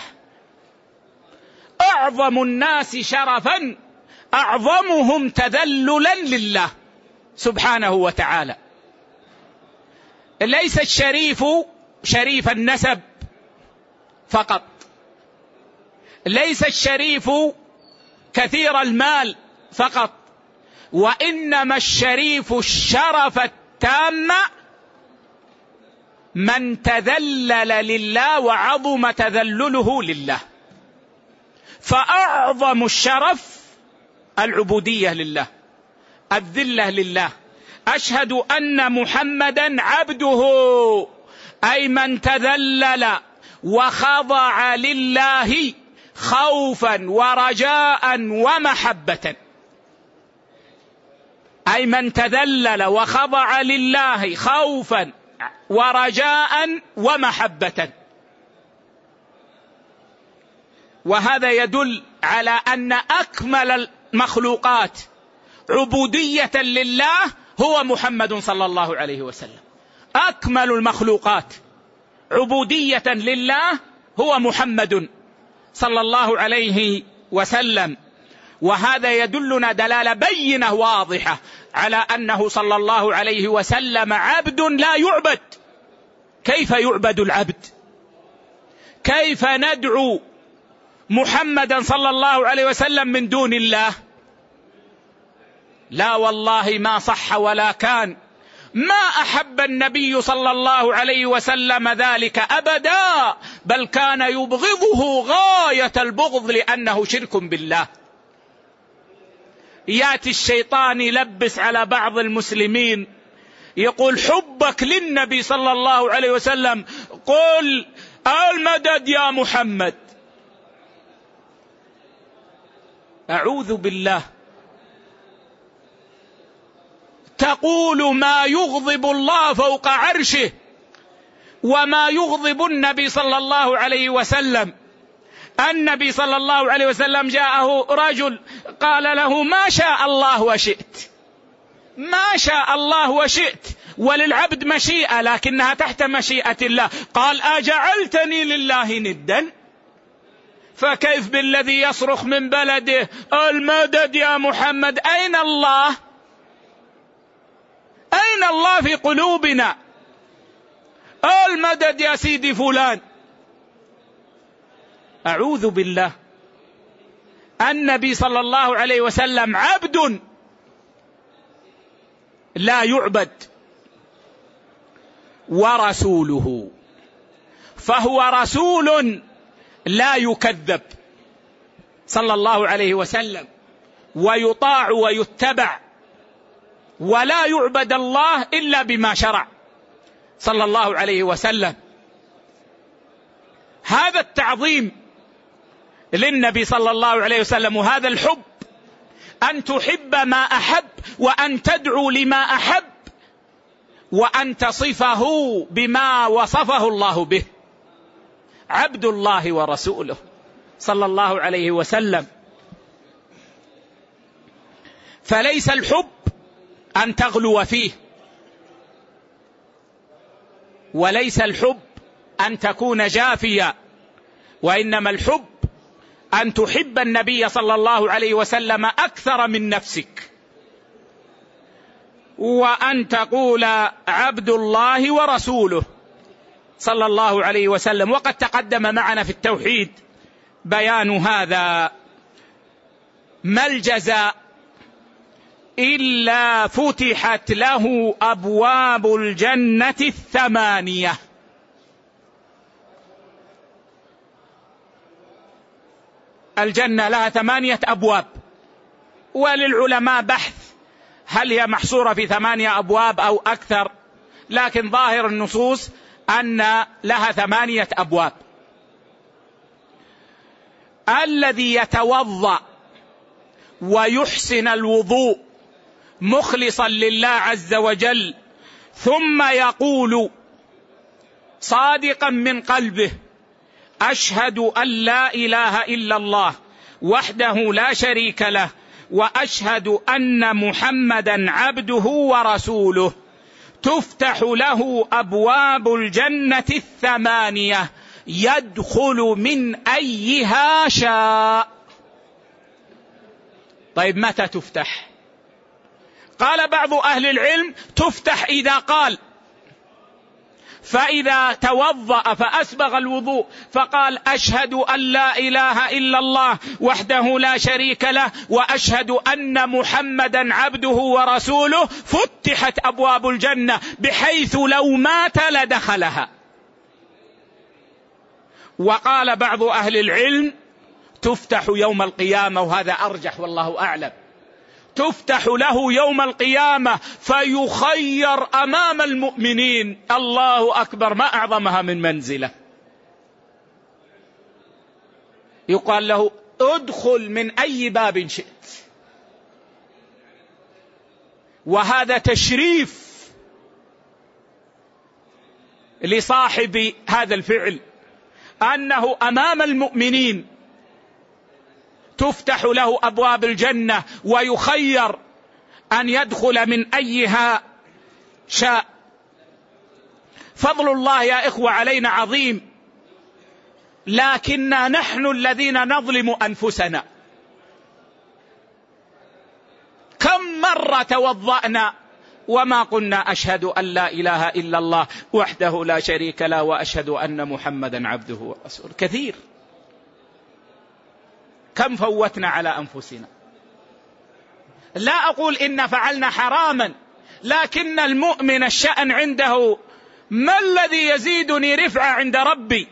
أعظم الناس شرفا أعظمهم تذللا لله سبحانه وتعالى. ليس الشريف شريف النسب فقط، ليس الشريف كثير المال فقط، وإنما الشريف الشرف التام من تذلل لله وعظم تذلله لله. فأعظم الشرف العبودية لله، الذلة لله. أشهد أن محمدا عبده، أي من تذلل وخضع لله خوفا ورجاء ومحبة، أي من تذلل وخضع لله خوفا ورجاء ومحبة. وهذا يدل على أن أكمل المخلوقات عبودية لله هو محمد صلى الله عليه وسلم. أكمل المخلوقات عبودية لله هو محمد صلى الله عليه وسلم. وهذا يدلنا دلالة بينة واضحة على أنه صلى الله عليه وسلم عبد لا يعبد. كيف يعبد العبد؟ كيف ندعو محمدا صلى الله عليه وسلم من دون الله؟ لا والله ما صح ولا كان. ما أحب النبي صلى الله عليه وسلم ذلك أبدا، بل كان يبغضه غاية البغض لأنه شرك بالله. يأتي الشيطان يلبس على بعض المسلمين يقول حبك للنبي صلى الله عليه وسلم، قل المدد يا محمد. أعوذ بالله، تقول ما يغضب الله فوق عرشه وما يغضب النبي صلى الله عليه وسلم. النبي صلى الله عليه وسلم جاءه رجل قال له ما شاء الله وشئت، ما شاء الله وشئت، وللعبد مشيئة لكنها تحت مشيئة الله. قال أجعلتني لله ندا؟ فكيف بالذي يصرخ من بلده المدد يا محمد؟ أين الله؟ أين الله في قلوبنا؟ المدد يا سيدي فلان. أعوذ بالله. النبي صلى الله عليه وسلم عبد لا يعبد، ورسوله، فهو رسول لا يكذب صلى الله عليه وسلم، ويطاع ويتبع، ولا يعبد الله إلا بما شرع صلى الله عليه وسلم. هذا التعظيم للنبي صلى الله عليه وسلم، وهذا الحب، أن تحب ما أحب، وأن تدعو لما أحب، وأن تصفه بما وصفه الله به. عبد الله ورسوله صلى الله عليه وسلم. فليس الحب أن تغلو فيه، وليس الحب أن تكون جافيا، وإنما الحب أن تحب النبي صلى الله عليه وسلم أكثر من نفسك، وأن تقول عبد الله ورسوله صلى الله عليه وسلم. وقد تقدم معنا في التوحيد بيان هذا. ما الجزاء إلا فتحت له أبواب الجنة الثمانية. الجنة لها ثمانية أبواب، وللعلماء بحث هل هي محصورة في ثمانية أبواب أو أكثر، لكن ظاهر النصوص أن لها ثمانية أبواب. الذي يتوضأ ويحسن الوضوء مخلصا لله عز وجل، ثم يقول صادقا من قلبه: أشهد أن لا إله إلا الله وحده لا شريك له، وأشهد أن محمدا عبده ورسوله، تفتح له أبواب الجنة الثمانية يدخل من أيها شاء. طيب متى تفتح؟ قال بعض أهل العلم: تفتح إذا قال، فإذا توضأ فأسبغ الوضوء فقال: أشهد أن لا إله إلا الله وحده لا شريك له، وأشهد أن محمدا عبده ورسوله، فتحت أبواب الجنة بحيث لو مات لدخلها. وقال بعض أهل العلم: تفتح يوم القيامة، وهذا أرجح والله أعلم، تفتح له يوم القيامة فيخير أمام المؤمنين. الله أكبر، ما أعظمها من منزلة. يقال له: ادخل من أي باب شئت. وهذا تشريف لصاحب هذا الفعل، أنه أمام المؤمنين تفتح له أبواب الجنة ويخير أن يدخل من أيها شاء. فضل الله يا إخوة علينا عظيم، لكننا نحن الذين نظلم أنفسنا. كم مرة توضأنا وما قلنا أشهد أن لا إله إلا الله وحده لا شريك له وأشهد أن محمدا عبده ورسوله؟ كثير. كم فوتنا على أنفسنا. لا أقول إن فعلنا حراما، لكن المؤمن الشأن عنده: ما الذي يزيدني رفعة عند ربي؟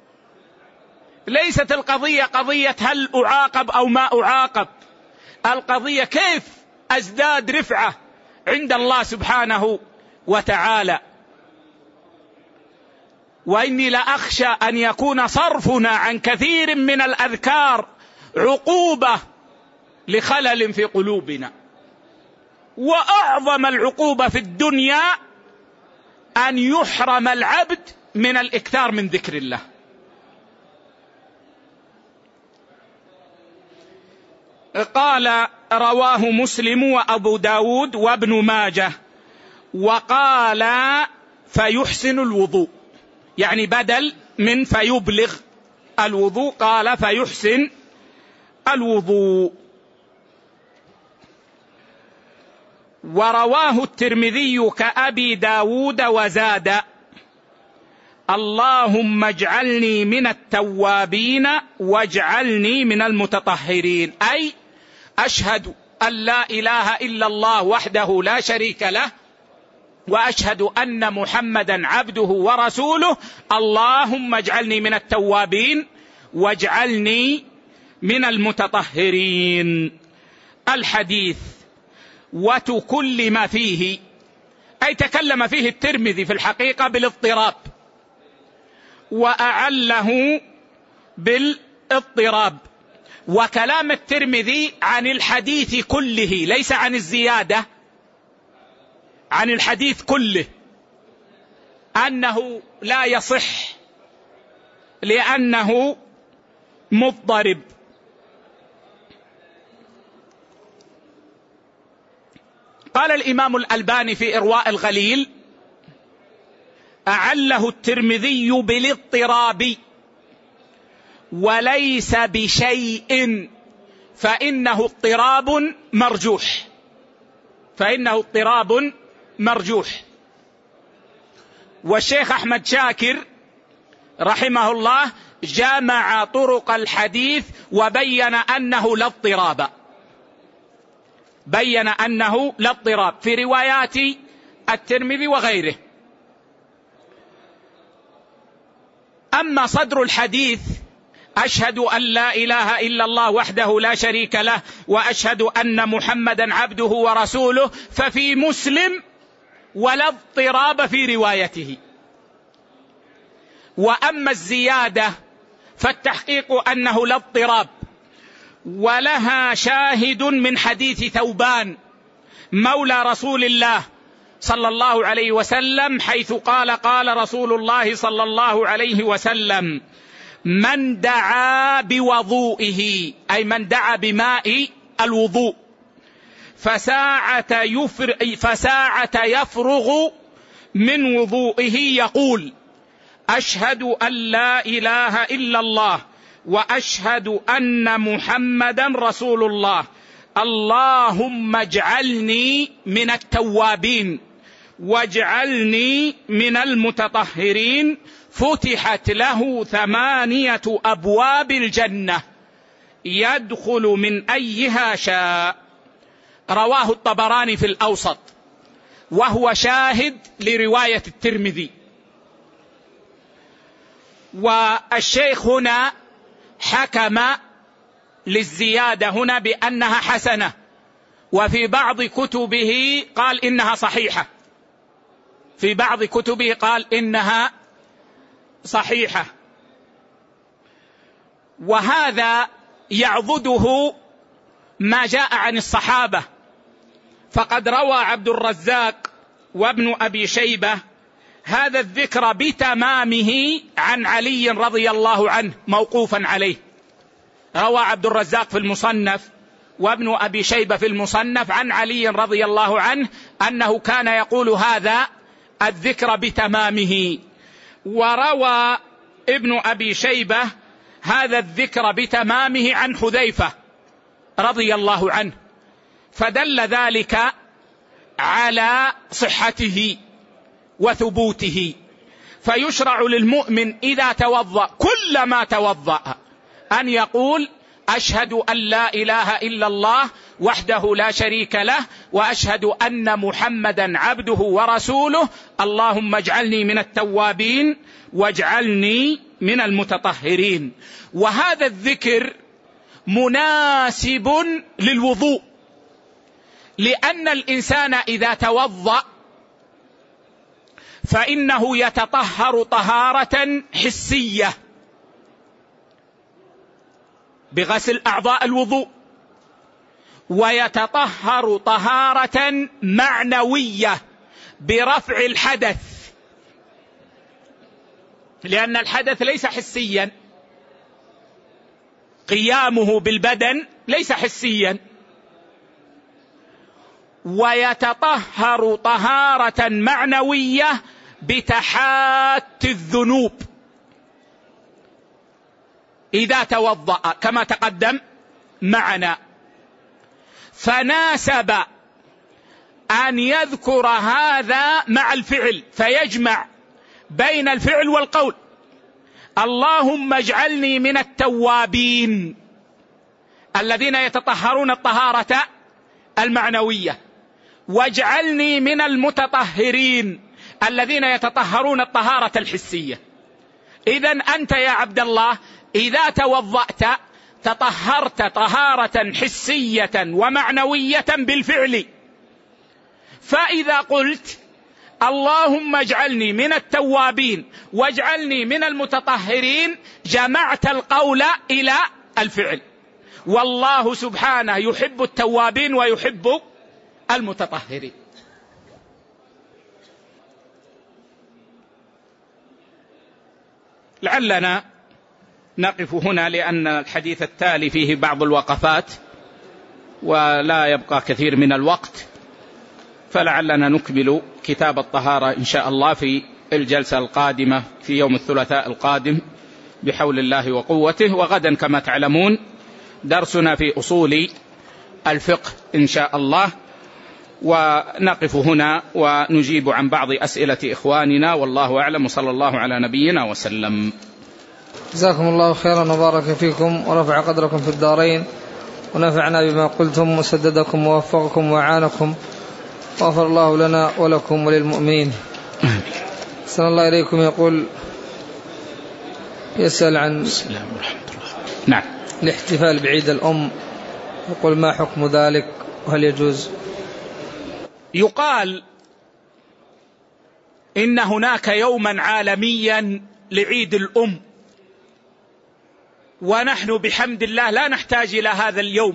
ليست القضية قضية هل أعاقب أو ما أعاقب، القضية كيف أزداد رفعة عند الله سبحانه وتعالى. وإني لأخشى أن يكون صرفنا عن كثير من الأذكار عقوبة لخلل في قلوبنا. وأعظم العقوبة في الدنيا أن يحرم العبد من الإكثار من ذكر الله. قال: رواه مسلم وأبو داود وابن ماجه. وقال: فيحسن الوضوء، يعني بدل من فيبلغ الوضوء، قال فيحسن الوضوء. ورواه الترمذي كأبي داود وزاد: اللهم اجعلني من التوابين واجعلني من المتطهرين، أي أشهد أن لا إله إلا الله وحده لا شريك له، وأشهد أن محمدا عبده ورسوله، اللهم اجعلني من التوابين واجعلني من المتطهرين. الحديث وتكلم فيه، أي تكلم فيه الترمذي في الحقيقة بالاضطراب، وأعله بالاضطراب. وكلام الترمذي عن الحديث كله، ليس عن الزيادة، عن الحديث كله، أنه لا يصح لأنه مضطرب. قال الإمام الألباني في إرواء الغليل: أعله الترمذي بالاضطراب وليس بشيء، فإنه اضطراب مرجوح، فإنه اضطراب مرجوح. والشيخ أحمد شاكر رحمه الله جمع طرق الحديث وبين أنه لا اضطراب، بين أنه لا اضطراب في روايات الترمذي وغيره. أما صدر الحديث أشهد أن لا إله إلا الله وحده لا شريك له وأشهد أن محمدا عبده ورسوله ففي مسلم ولا اضطراب في روايته. وأما الزيادة فالتحقيق أنه لا اضطراب، ولها شاهد من حديث ثوبان مولى رسول الله صلى الله عليه وسلم، حيث قال قال رسول الله صلى الله عليه وسلم: من دعا بوضوئه، أي من دعا بماء الوضوء، فساعة, يفر فساعة يفرغ من وضوئه يقول: أشهد أن لا إله إلا الله وأشهد أن محمدا رسول الله، اللهم اجعلني من التوابين واجعلني من المتطهرين، فتحت له ثمانية أبواب الجنة يدخل من أيها شاء. رواه الطبراني في الأوسط، وهو شاهد لرواية الترمذي. والشيخ هنا حكم للزيادة هنا بأنها حسنة، وفي بعض كتبه قال إنها صحيحة، في بعض كتبه قال إنها صحيحة. وهذا يعضده ما جاء عن الصحابة، فقد روى عبد الرزاق وابن أبي شيبة هذا الذكر بتمامه عن علي رضي الله عنه موقوفا عليه. روى عبد الرزاق في المصنف وابن أبي شيبة في المصنف عن علي رضي الله عنه أنه كان يقول هذا الذكر بتمامه. وروى ابن أبي شيبة هذا الذكر بتمامه عن حذيفة رضي الله عنه، فدل ذلك على صحته وثبوته. فيشرع للمؤمن إذا توضأ كلما توضأ أن يقول: أشهد أن لا إله إلا الله وحده لا شريك له وأشهد أن محمدا عبده ورسوله، اللهم اجعلني من التوابين واجعلني من المتطهرين. وهذا الذكر مناسب للوضوء، لأن الإنسان إذا توضأ فإنه يتطهر طهارة حسية بغسل أعضاء الوضوء، ويتطهر طهارة معنوية برفع الحدث، لأن الحدث ليس حسيا، قيامه بالبدن ليس حسيا. ويتطهر طهارة معنوية بتحات الذنوب إذا توضأ كما تقدم معنا. فناسب أن يذكر هذا مع الفعل، فيجمع بين الفعل والقول: اللهم اجعلني من التوابين الذين يتطهرون الطهارة المعنوية، واجعلني من المتطهرين الذين يتطهرون الطهارة الحسية. إذن أنت يا عبد الله إذا توضأت تطهرت طهارة حسية ومعنوية بالفعل. فإذا قلت اللهم اجعلني من التوابين واجعلني من المتطهرين جمعت القول إلى الفعل، والله سبحانه يحب التوابين ويحب المتطهرين. لعلنا نقف هنا لأن الحديث التالي فيه بعض الوقفات ولا يبقى كثير من الوقت، فلعلنا نكمل كتاب الطهارة إن شاء الله في الجلسة القادمة في يوم الثلاثاء القادم بحول الله وقوته. وغدا كما تعلمون درسنا في أصول الفقه إن شاء الله. ونقف هنا ونجيب عن بعض أسئلة إخواننا، والله أعلم، وصلى الله على نبينا وسلم. جزاكم الله خيرا وبارك فيكم ورفع قدركم في الدارين، ونفعنا بما قلتم وسددكم ووفقكم وعانكم، وغفر الله لنا ولكم وللمؤمنين. أحسن الله إليكم. يقول يسأل عن السلام ورحمة الله. نعم. الاحتفال بعيد الأم، يقول ما حكم ذلك وهل يجوز؟ يقال إن هناك يوما عالميا لعيد الأم، ونحن بحمد الله لا نحتاج إلى هذا اليوم،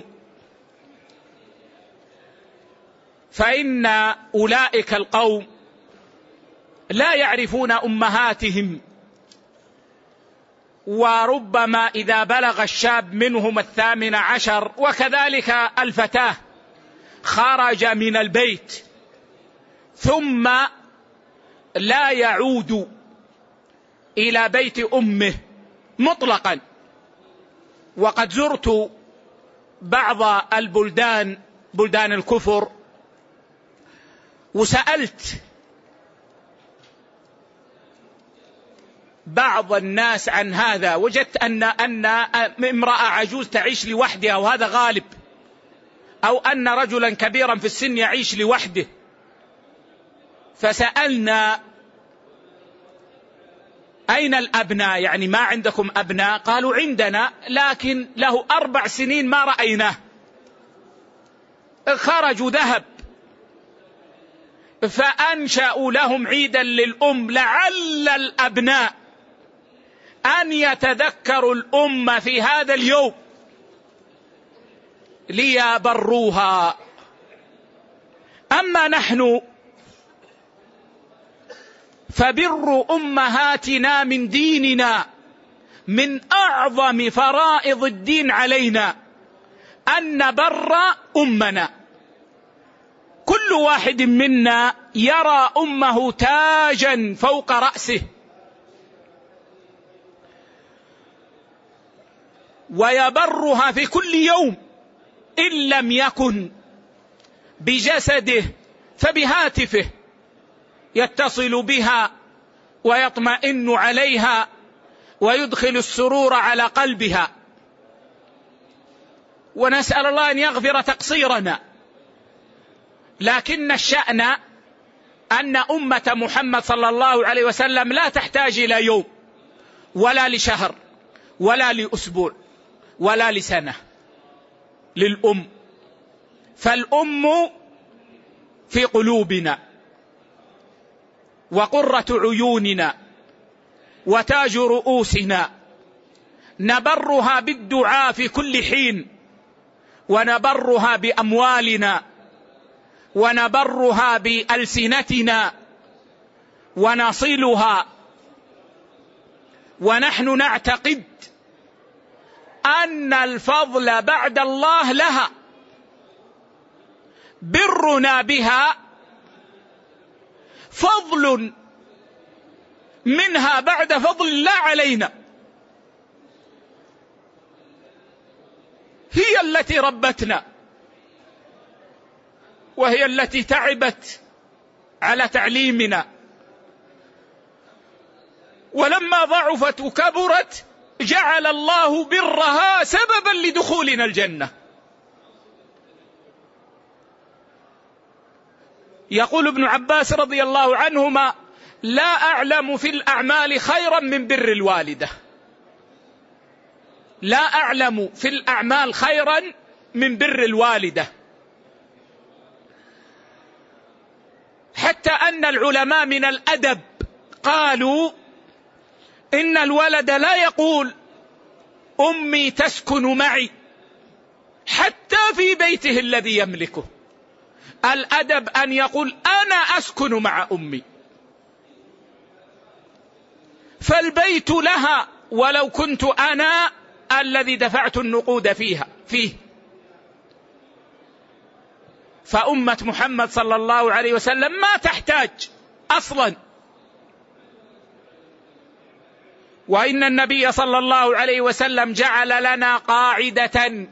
فإن أولئك القوم لا يعرفون أمهاتهم، وربما إذا بلغ الشاب منهم الثامن عشر وكذلك الفتاة خرج من البيت ثم لا يعود إلى بيت أمه مطلقا. وقد زرت بعض البلدان، بلدان الكفر، وسألت بعض الناس عن هذا، وجدت أن أن امرأة عجوز تعيش لوحدها، وهذا غالب، أو أن رجلا كبيرا في السن يعيش لوحده. فسألنا أين الأبناء، يعني ما عندكم أبناء؟ قالوا عندنا، لكن له أربع سنين ما رأيناه. خرجوا ذهب، فأنشأوا لهم عيدا للأم، لعل الأبناء أن يتذكروا الأم في هذا اليوم ليبروها. أما نحن فبر أمهاتنا من ديننا، من أعظم فرائض الدين علينا أن نبر أمنا. كل واحد منا يرى أمه تاجا فوق رأسه، ويبرها في كل يوم، إن لم يكن بجسده فبهاتفه، يتصل بها ويطمئن عليها ويدخل السرور على قلبها. ونسأل الله أن يغفر تقصيرنا، لكن الشأن أن أمة محمد صلى الله عليه وسلم لا تحتاج إلى يوم ولا لشهر ولا لأسبوع ولا لسنة للأم، فالأم في قلوبنا وقرة عيوننا وتاج رؤوسنا. نبرها بالدعاء في كل حين، ونبرها بأموالنا، ونبرها بألسنتنا، ونصلها. ونحن نعتقد أن الفضل بعد الله لها، برنا بها فضل منها بعد فضل الله علينا. هي التي ربتنا، وهي التي تعبت على تعليمنا، ولما ضعفت وكبرت جعل الله برها سببا لدخولنا الجنة. يقول ابن عباس رضي الله عنهما: لا أعلم في الأعمال خيرا من بر الوالدة. لا أعلم في الأعمال خيرا من بر الوالدة. حتى أن العلماء من الأدب قالوا إن الولد لا يقول أمي تسكن معي حتى في بيته الذي يملكه. الأدب أن يقول أنا أسكن مع أمي، فالبيت لها ولو كنت أنا الذي دفعت النقود فيها فيه. فأمة محمد صلى الله عليه وسلم ما تحتاج أصلا. وإن النبي صلى الله عليه وسلم جعل لنا قاعدة،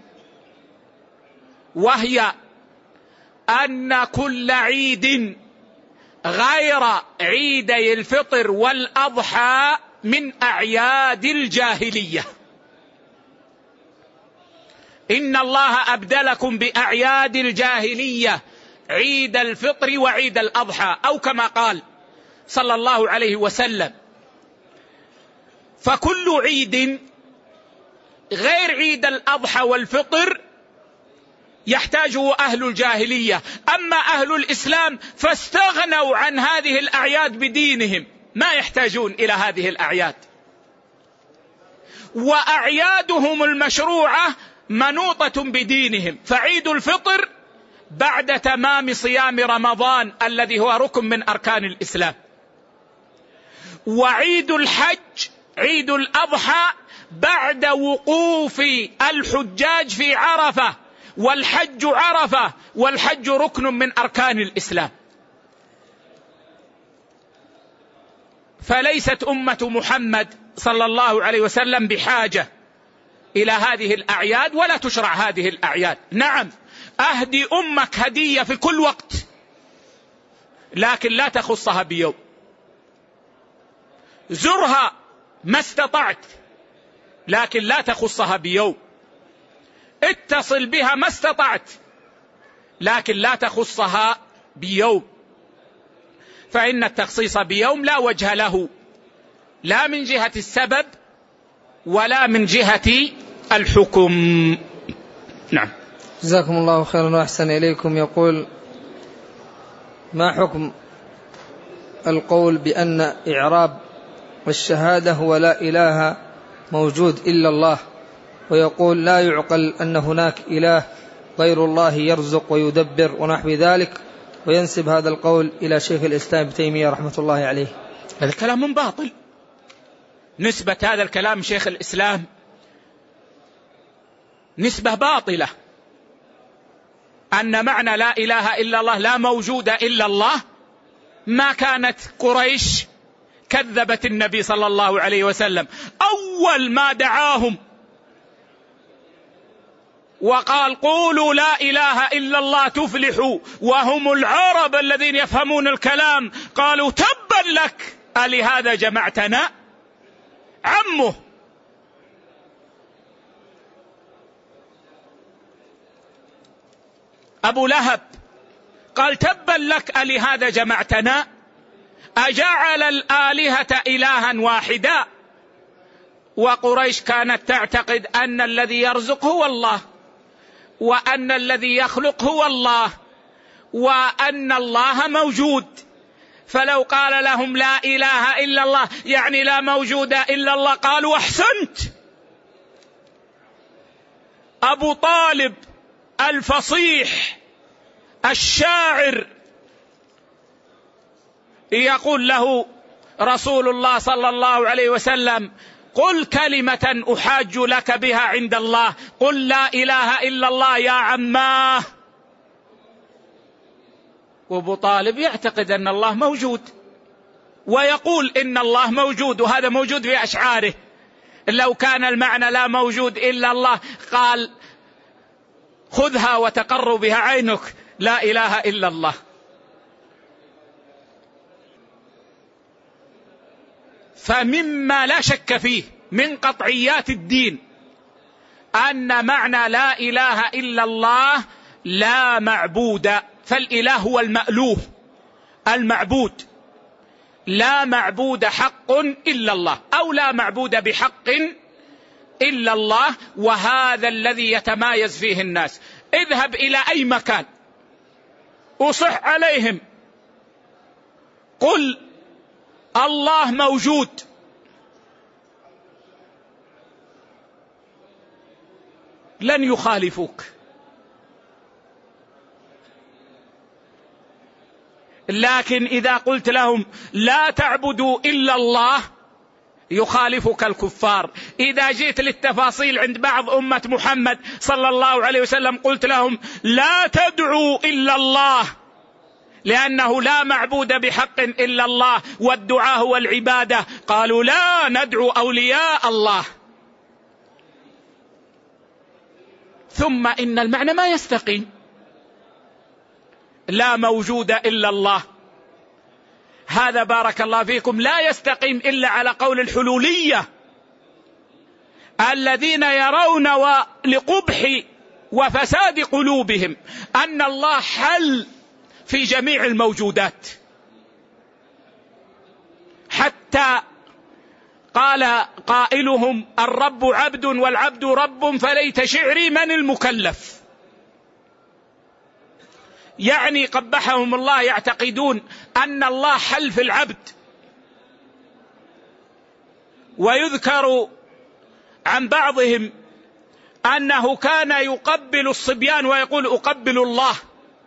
وهي أن كل عيد غير عيدي الفطر والأضحى من أعياد الجاهلية. إن الله أبدلكم بأعياد الجاهلية عيد الفطر وعيد الأضحى، أو كما قال صلى الله عليه وسلم. فكل عيد غير عيد الأضحى والفطر يحتاجه أهل الجاهلية، أما أهل الإسلام فاستغنوا عن هذه الأعياد بدينهم، ما يحتاجون إلى هذه الأعياد، وأعيادهم المشروعة منوطة بدينهم. فعيد الفطر بعد تمام صيام رمضان الذي هو ركن من أركان الإسلام، وعيد الحج عيد الأضحى بعد وقوف الحجاج في عرفة، والحج عرفة، والحج ركن من أركان الإسلام. فليست أمة محمد صلى الله عليه وسلم بحاجة إلى هذه الأعياد، ولا تشرع هذه الأعياد. نعم، أهدي أمك هدية في كل وقت، لكن لا تخصها بيوم. زرها ما استطعت، لكن لا تخصها بيوم. اتصل بها ما استطعت، لكن لا تخصها بيوم، فإن التخصيص بيوم لا وجه له، لا من جهة السبب ولا من جهة الحكم. نعم. جزاكم الله خيرا وأحسن إليكم. يقول: ما حكم القول بأن إعراب الشهادة هو لا إله موجود إلا الله، ويقول لا يعقل أن هناك إله غير الله يرزق ويدبر ونحو ذلك، وينسب هذا القول إلى شيخ الإسلام ابن تيمية رحمة الله عليه؟ هذا كلام باطل. نسبة هذا الكلام شيخ الإسلام نسبة باطلة، أن معنى لا إله إلا الله لا موجود إلا الله. ما كانت قريش كذبت النبي صلى الله عليه وسلم، أول ما دعاهم وقال قولوا لا إله إلا الله تفلحوا، وهم العرب الذين يفهمون الكلام، قالوا تبا لك ألهذا جمعتنا. عمه أبو لهب قال تبا لك ألهذا جمعتنا، أجعل الآلهة إلها واحدا. وقريش كانت تعتقد أن الذي يرزق هو الله، وأن الذي يخلق هو الله، وأن الله موجود. فلو قال لهم لا إله إلا الله يعني لا موجود إلا الله، قالوا أحسنت. أبو طالب الفصيح الشاعر يقول له رسول الله صلى الله عليه وسلم: قل كلمة أحاج لك بها عند الله، قل لا إله إلا الله يا عماه. وأبو طالب يعتقد أن الله موجود، ويقول إن الله موجود، وهذا موجود في أشعاره. لو كان المعنى لا موجود إلا الله قال خذها وتقر بها عينك، لا إله إلا الله. فمما لا شك فيه من قطعيات الدين أن معنى لا إله إلا الله لا معبود، فالإله هو المألوه المعبود، لا معبود حق إلا الله، أو لا معبود بحق إلا الله. وهذا الذي يتمايز فيه الناس. اذهب إلى أي مكان أصح عليهم قل الله موجود، لن يخالفوك. لكن إذا قلت لهم لا تعبدوا إلا الله يخالفك الكفار. إذا جئت للتفاصيل عند بعض أمة محمد صلى الله عليه وسلم قلت لهم لا تدعوا إلا الله، لأنه لا معبود بحق إلا الله، والدعاء هو العبادة، قالوا لا ندعو أولياء الله. ثم إن المعنى ما يستقيم. لا موجود إلا الله، هذا بارك الله فيكم لا يستقيم إلا على قول الحلولية الذين يرون لقبح وفساد قلوبهم أن الله حل في جميع الموجودات، حتى قال قائلهم الرب عبد والعبد رب فليت شعري من المكلف. يعني قبحهم الله، يعتقدون أن الله حل في العبد. ويذكر عن بعضهم أنه كان يقبل الصبيان ويقول أقبل الله.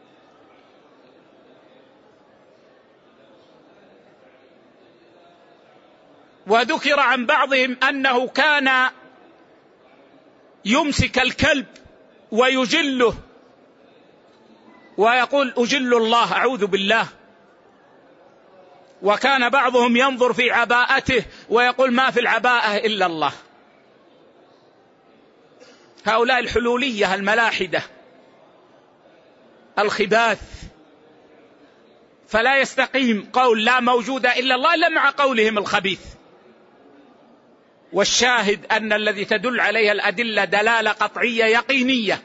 وذكر عن بعضهم أنه كان يمسك الكلب ويجله ويقول أجل الله أعوذ بالله. وكان بعضهم ينظر في عباءته ويقول ما في العباءة إلا الله. هؤلاء الحلولية الملاحدة الخباث، فلا يستقيم قول لا موجود إلا الله إلا مع قولهم الخبيث. والشاهد أن الذي تدل عليه الأدلة دلالة قطعية يقينية،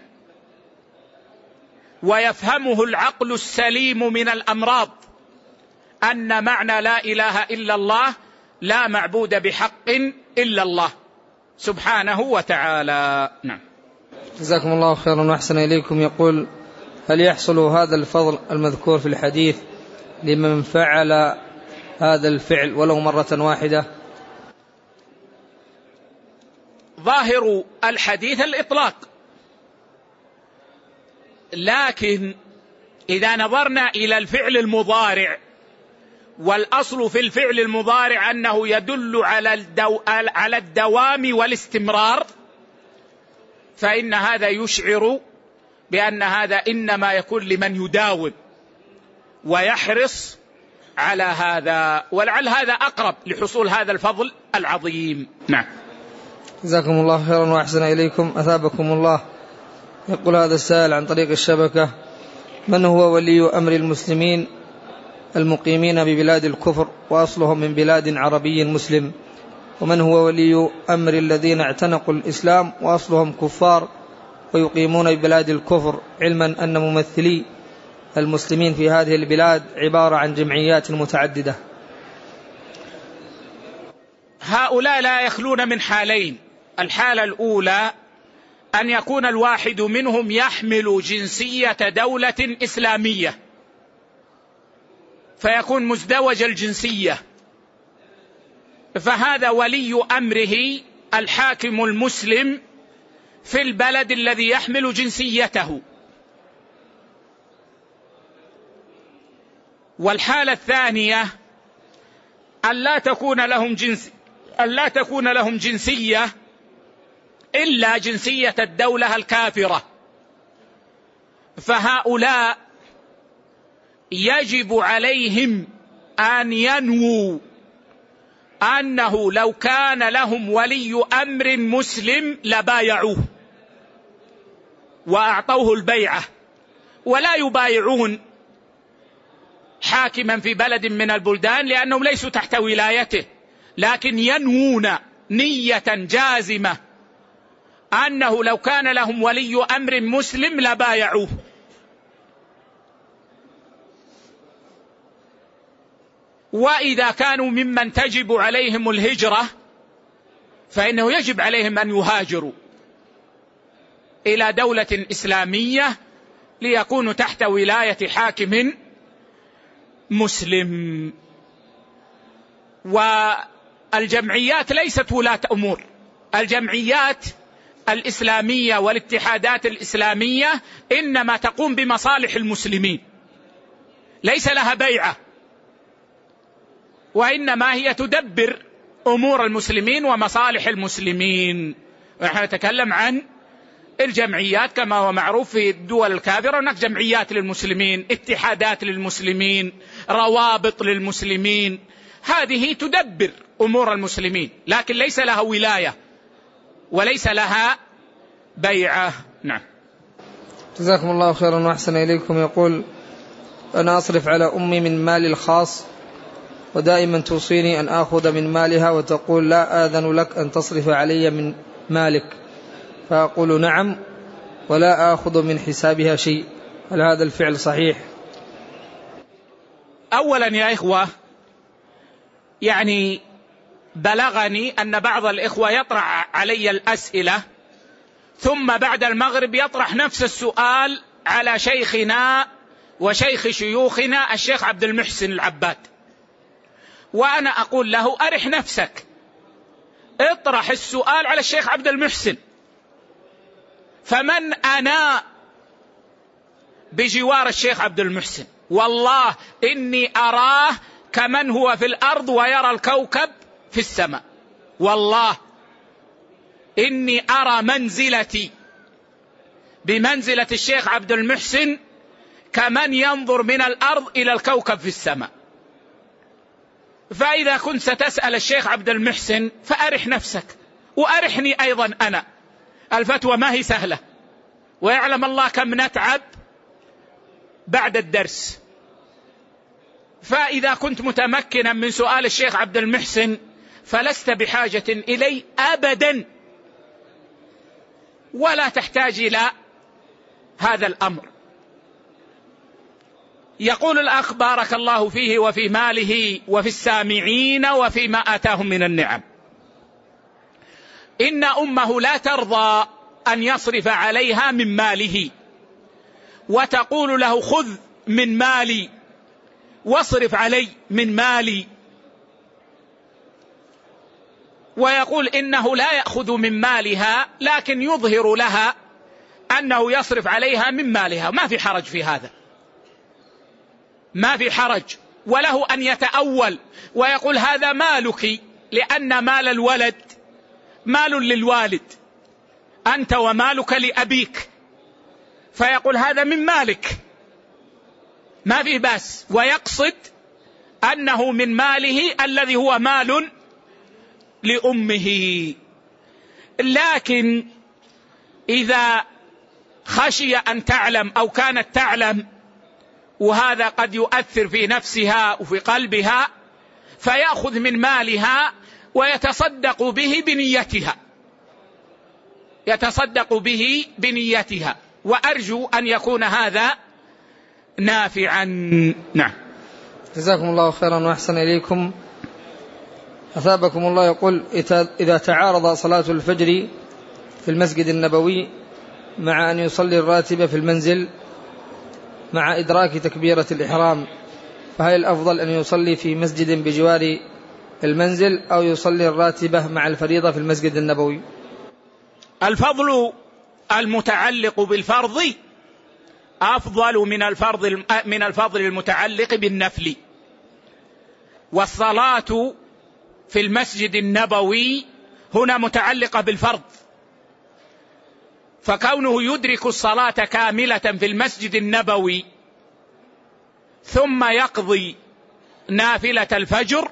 ويفهمه العقل السليم من الأمراض، أن معنى لا إله إلا الله لا معبود بحق إلا الله سبحانه وتعالى. نعم. جزاكم الله خيرا وأحسن إليكم. يقول: هل يحصل هذا الفضل المذكور في الحديث لمن فعل هذا الفعل ولو مرة واحدة؟ ظاهر الحديث الإطلاق، لكن إذا نظرنا إلى الفعل المضارع، والأصل في الفعل المضارع أنه يدل على الدو... على الدوام والاستمرار، فإن هذا يشعر بأن هذا إنما يكون لمن يداوم ويحرص على هذا، ولعل هذا أقرب لحصول هذا الفضل العظيم. نعم. جزاكم الله خيرا وأحسن إليكم، أثابكم الله. يقول هذا السائل عن طريق الشبكة: من هو ولي أمر المسلمين المقيمين ببلاد الكفر وأصلهم من بلاد عربي مسلم؟ ومن هو ولي أمر الذين اعتنقوا الإسلام وأصلهم كفار ويقيمون ببلاد الكفر، علما أن ممثلي المسلمين في هذه البلاد عبارة عن جمعيات متعددة؟ هؤلاء لا يخلون من حالين. الحالة الأولى أن يكون الواحد منهم يحمل جنسية دولة إسلامية، فيكون مزدوج الجنسية، فهذا ولي أمره الحاكم المسلم في البلد الذي يحمل جنسيته. والحالة الثانية أن لا تكون لهم جنس أن لا تكون لهم جنسية إلا جنسية الدولة الكافرة، فهؤلاء يجب عليهم أن ينووا أنه لو كان لهم ولي أمر مسلم لبايعوه وأعطوه البيعة، ولا يبايعون حاكما في بلد من البلدان لأنهم ليسوا تحت ولايته، لكن ينوون نية جازمة أنه لو كان لهم ولي أمر مسلم لبايعوه. وإذا كانوا ممن تجب عليهم الهجرة فإنه يجب عليهم أن يهاجروا إلى دولة إسلامية ليكونوا تحت ولاية حاكم مسلم. والجمعيات ليست ولاة أمور، الجمعيات الإسلامية والاتحادات الإسلامية إنما تقوم بمصالح المسلمين، ليس لها بيعة، وإنما هي تدبر أمور المسلمين ومصالح المسلمين. ونحن نتكلم عن الجمعيات كما هو معروف في الدول الكافرة، هناك جمعيات للمسلمين، اتحادات للمسلمين، روابط للمسلمين، هذه تدبر أمور المسلمين، لكن ليس لها ولاية وليس لها بيعة. نعم. جزاكم الله خيرا وأحسن إليكم. يقول: أنا أصرف على أمي من مالي الخاص، ودائما توصيني أن آخذ من مالها وتقول لا آذن لك أن تصرف علي من مالك، فأقول نعم ولا آخذ من حسابها شيء، هل هذا الفعل صحيح؟ أولا يا إخوة، يعني بلغني أن بعض الإخوة يطرح علي الأسئلة ثم بعد المغرب يطرح نفس السؤال على شيخنا وشيخ شيوخنا الشيخ عبد المحسن العباد، وأنا أقول له أرح نفسك، اطرح السؤال على الشيخ عبد المحسن، فمن أنا بجوار الشيخ عبد المحسن؟ والله إني أراه كمن هو في الأرض ويرى الكوكب في السماء، والله إني أرى منزلتي بمنزلة الشيخ عبد المحسن كمن ينظر من الأرض إلى الكوكب في السماء. فإذا كنت ستسأل الشيخ عبد المحسن فأرح نفسك وأرحني أيضا أنا، الفتوى ما هي سهلة، ويعلم الله كم نتعب بعد الدرس. فإذا كنت متمكنا من سؤال الشيخ عبد المحسن فلست بحاجة إلي أبدا، ولا تحتاج إلى هذا الأمر. يقول الأخ بارك الله فيه وفي ماله وفي السامعين وفيما آتاهم من النعم، إن أمه لا ترضى أن يصرف عليها من ماله، وتقول له خذ من مالي واصرف علي من مالي، ويقول إنه لا يأخذ من مالها لكن يظهر لها أنه يصرف عليها من مالها. ما في حرج في هذا، ما في حرج، وله أن يتأول ويقول هذا مالك، لأن مال الولد مال للوالد، أنت ومالك لأبيك، فيقول هذا من مالك، ما في بأس، ويقصد أنه من ماله الذي هو مال لأمه. لكن إذا خشي أن تعلم أو كانت تعلم، وهذا قد يؤثر في نفسها وفي قلبها، فيأخذ من مالها ويتصدق به بنيتها، يتصدق به بنيتها، وأرجو أن يكون هذا نافعا. نعم. جزاكم الله خيرا وأحسن إليكم. أثابكم الله. يقول إذا تعارض صلاة الفجر في المسجد النبوي مع أن يصلي الراتبة في المنزل مع إدراك تكبيرة الإحرام، فهل الأفضل أن يصلي في مسجد بجوار المنزل أو يصلي الراتبة مع الفريضة في المسجد النبوي؟ الفضل المتعلق بالفرض أفضل من الفرض من الفضل المتعلق بالنفل، والصلاة في المسجد النبوي هنا متعلقة بالفرض، فكونه يدرك الصلاة كاملة في المسجد النبوي ثم يقضي نافلة الفجر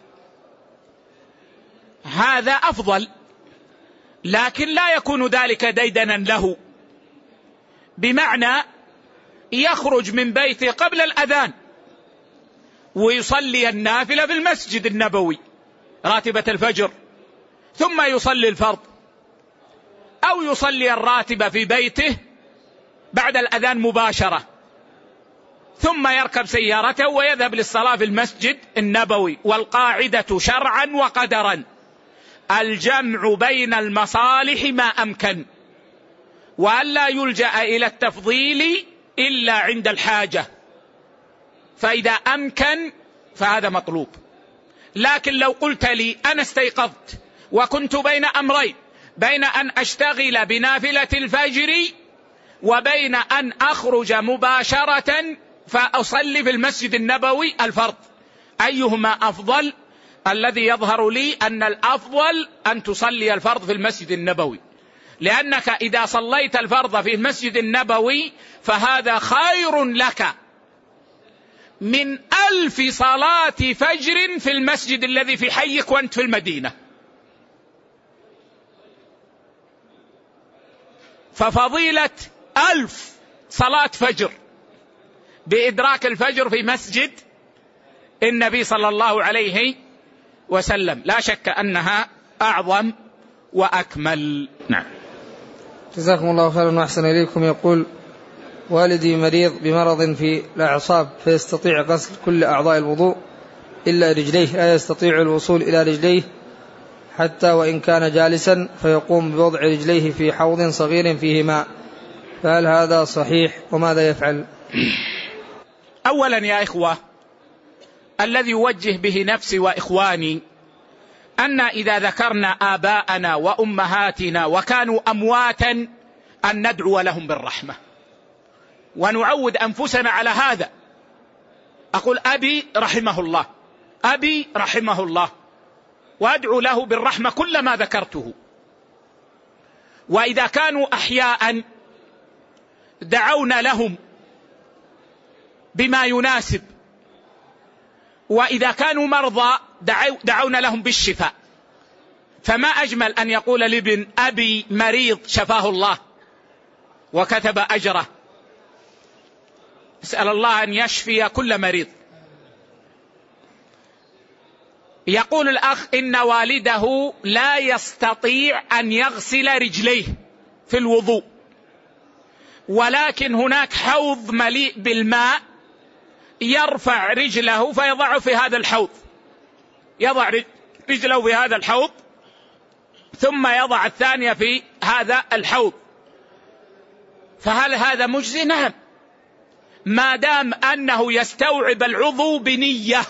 هذا أفضل، لكن لا يكون ذلك ديدنا له، بمعنى يخرج من بيته قبل الأذان ويصلي النافلة في المسجد النبوي راتبة الفجر ثم يصلي الفرض، أو يصلي الراتبة في بيته بعد الأذان مباشرة ثم يركب سيارته ويذهب للصلاة في المسجد النبوي. والقاعدة شرعا وقدرا الجمع بين المصالح ما أمكن، وألا يلجأ إلى التفضيل إلا عند الحاجة، فإذا أمكن فهذا مطلوب. لكن لو قلت لي أنا استيقظت وكنت بين أمرين، بين أن أشتغل بنافلة الفجر وبين أن أخرج مباشرة فأصلي في المسجد النبوي الفرض، أيهما أفضل؟ الذي يظهر لي أن الأفضل أن تصلي الفرض في المسجد النبوي، لأنك إذا صليت الفرض في المسجد النبوي فهذا خير لك من ألف صلاة فجر في المسجد الذي في حيك وأنت في المدينة. ففضيلة ألف صلاة فجر بإدراك الفجر في مسجد النبي صلى الله عليه وسلم لا شك أنها أعظم وأكمل. نعم. جزاكم الله خيرا وأحسن إليكم. يقول: والدي مريض بمرض في الأعصاب فيستطيع غسل كل أعضاء الوضوء إلا رجليه، لا يستطيع الوصول إلى رجليه حتى وإن كان جالسا، فيقوم بوضع رجليه في حوض صغير فيه ماء، فهل هذا صحيح وماذا يفعل؟ أولا يا إخوة، الذي يوجه به نفسي وإخواني أن إذا ذكرنا آباءنا وأمهاتنا وكانوا أمواتا أن ندعو لهم بالرحمة، ونعود أنفسنا على هذا. أقول أبي رحمه الله، أبي رحمه الله، وأدعو له بالرحمة كل ما ذكرته. وإذا كانوا أحياء دعونا لهم بما يناسب، وإذا كانوا مرضى دعونا لهم بالشفاء. فما أجمل أن يقول لابن أبي مريض شفاه الله وكتب أجره. اسأل الله أن يشفي كل مريض. يقول الأخ إن والده لا يستطيع أن يغسل رجليه في الوضوء، ولكن هناك حوض مليء بالماء يرفع رجله فيضعه في هذا الحوض، يضع رجله في هذا الحوض ثم يضع الثانية في هذا الحوض، فهل هذا مجزي؟ نعم، ما دام أنه يستوعب العضو بنية.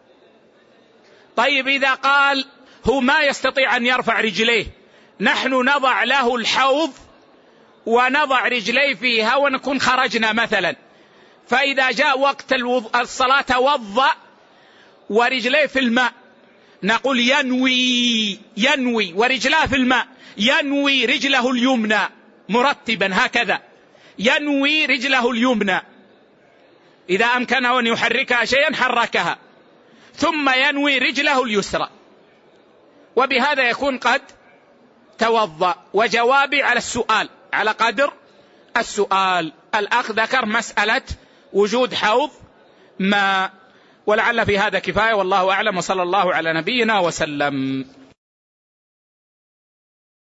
طيب إذا قال هو ما يستطيع أن يرفع رجليه، نحن نضع له الحوض ونضع رجليه فيها ونكون خرجنا مثلا، فإذا جاء وقت الصلاة توضأ ورجليه في الماء، نقول ينوي ينوي ورجلاه في الماء، ينوي رجله اليمنى مرتبا هكذا، ينوي رجله اليمنى، إذا أمكنه أن يحركها شيئا حركها، ثم ينوي رجله اليسرى، وبهذا يكون قد توضأ. وجوابي على السؤال على قدر السؤال. الأخ ذكر مسألة وجود حوض ماء، ولعل في هذا كفاية، والله أعلم، وصلى الله على نبينا وسلم.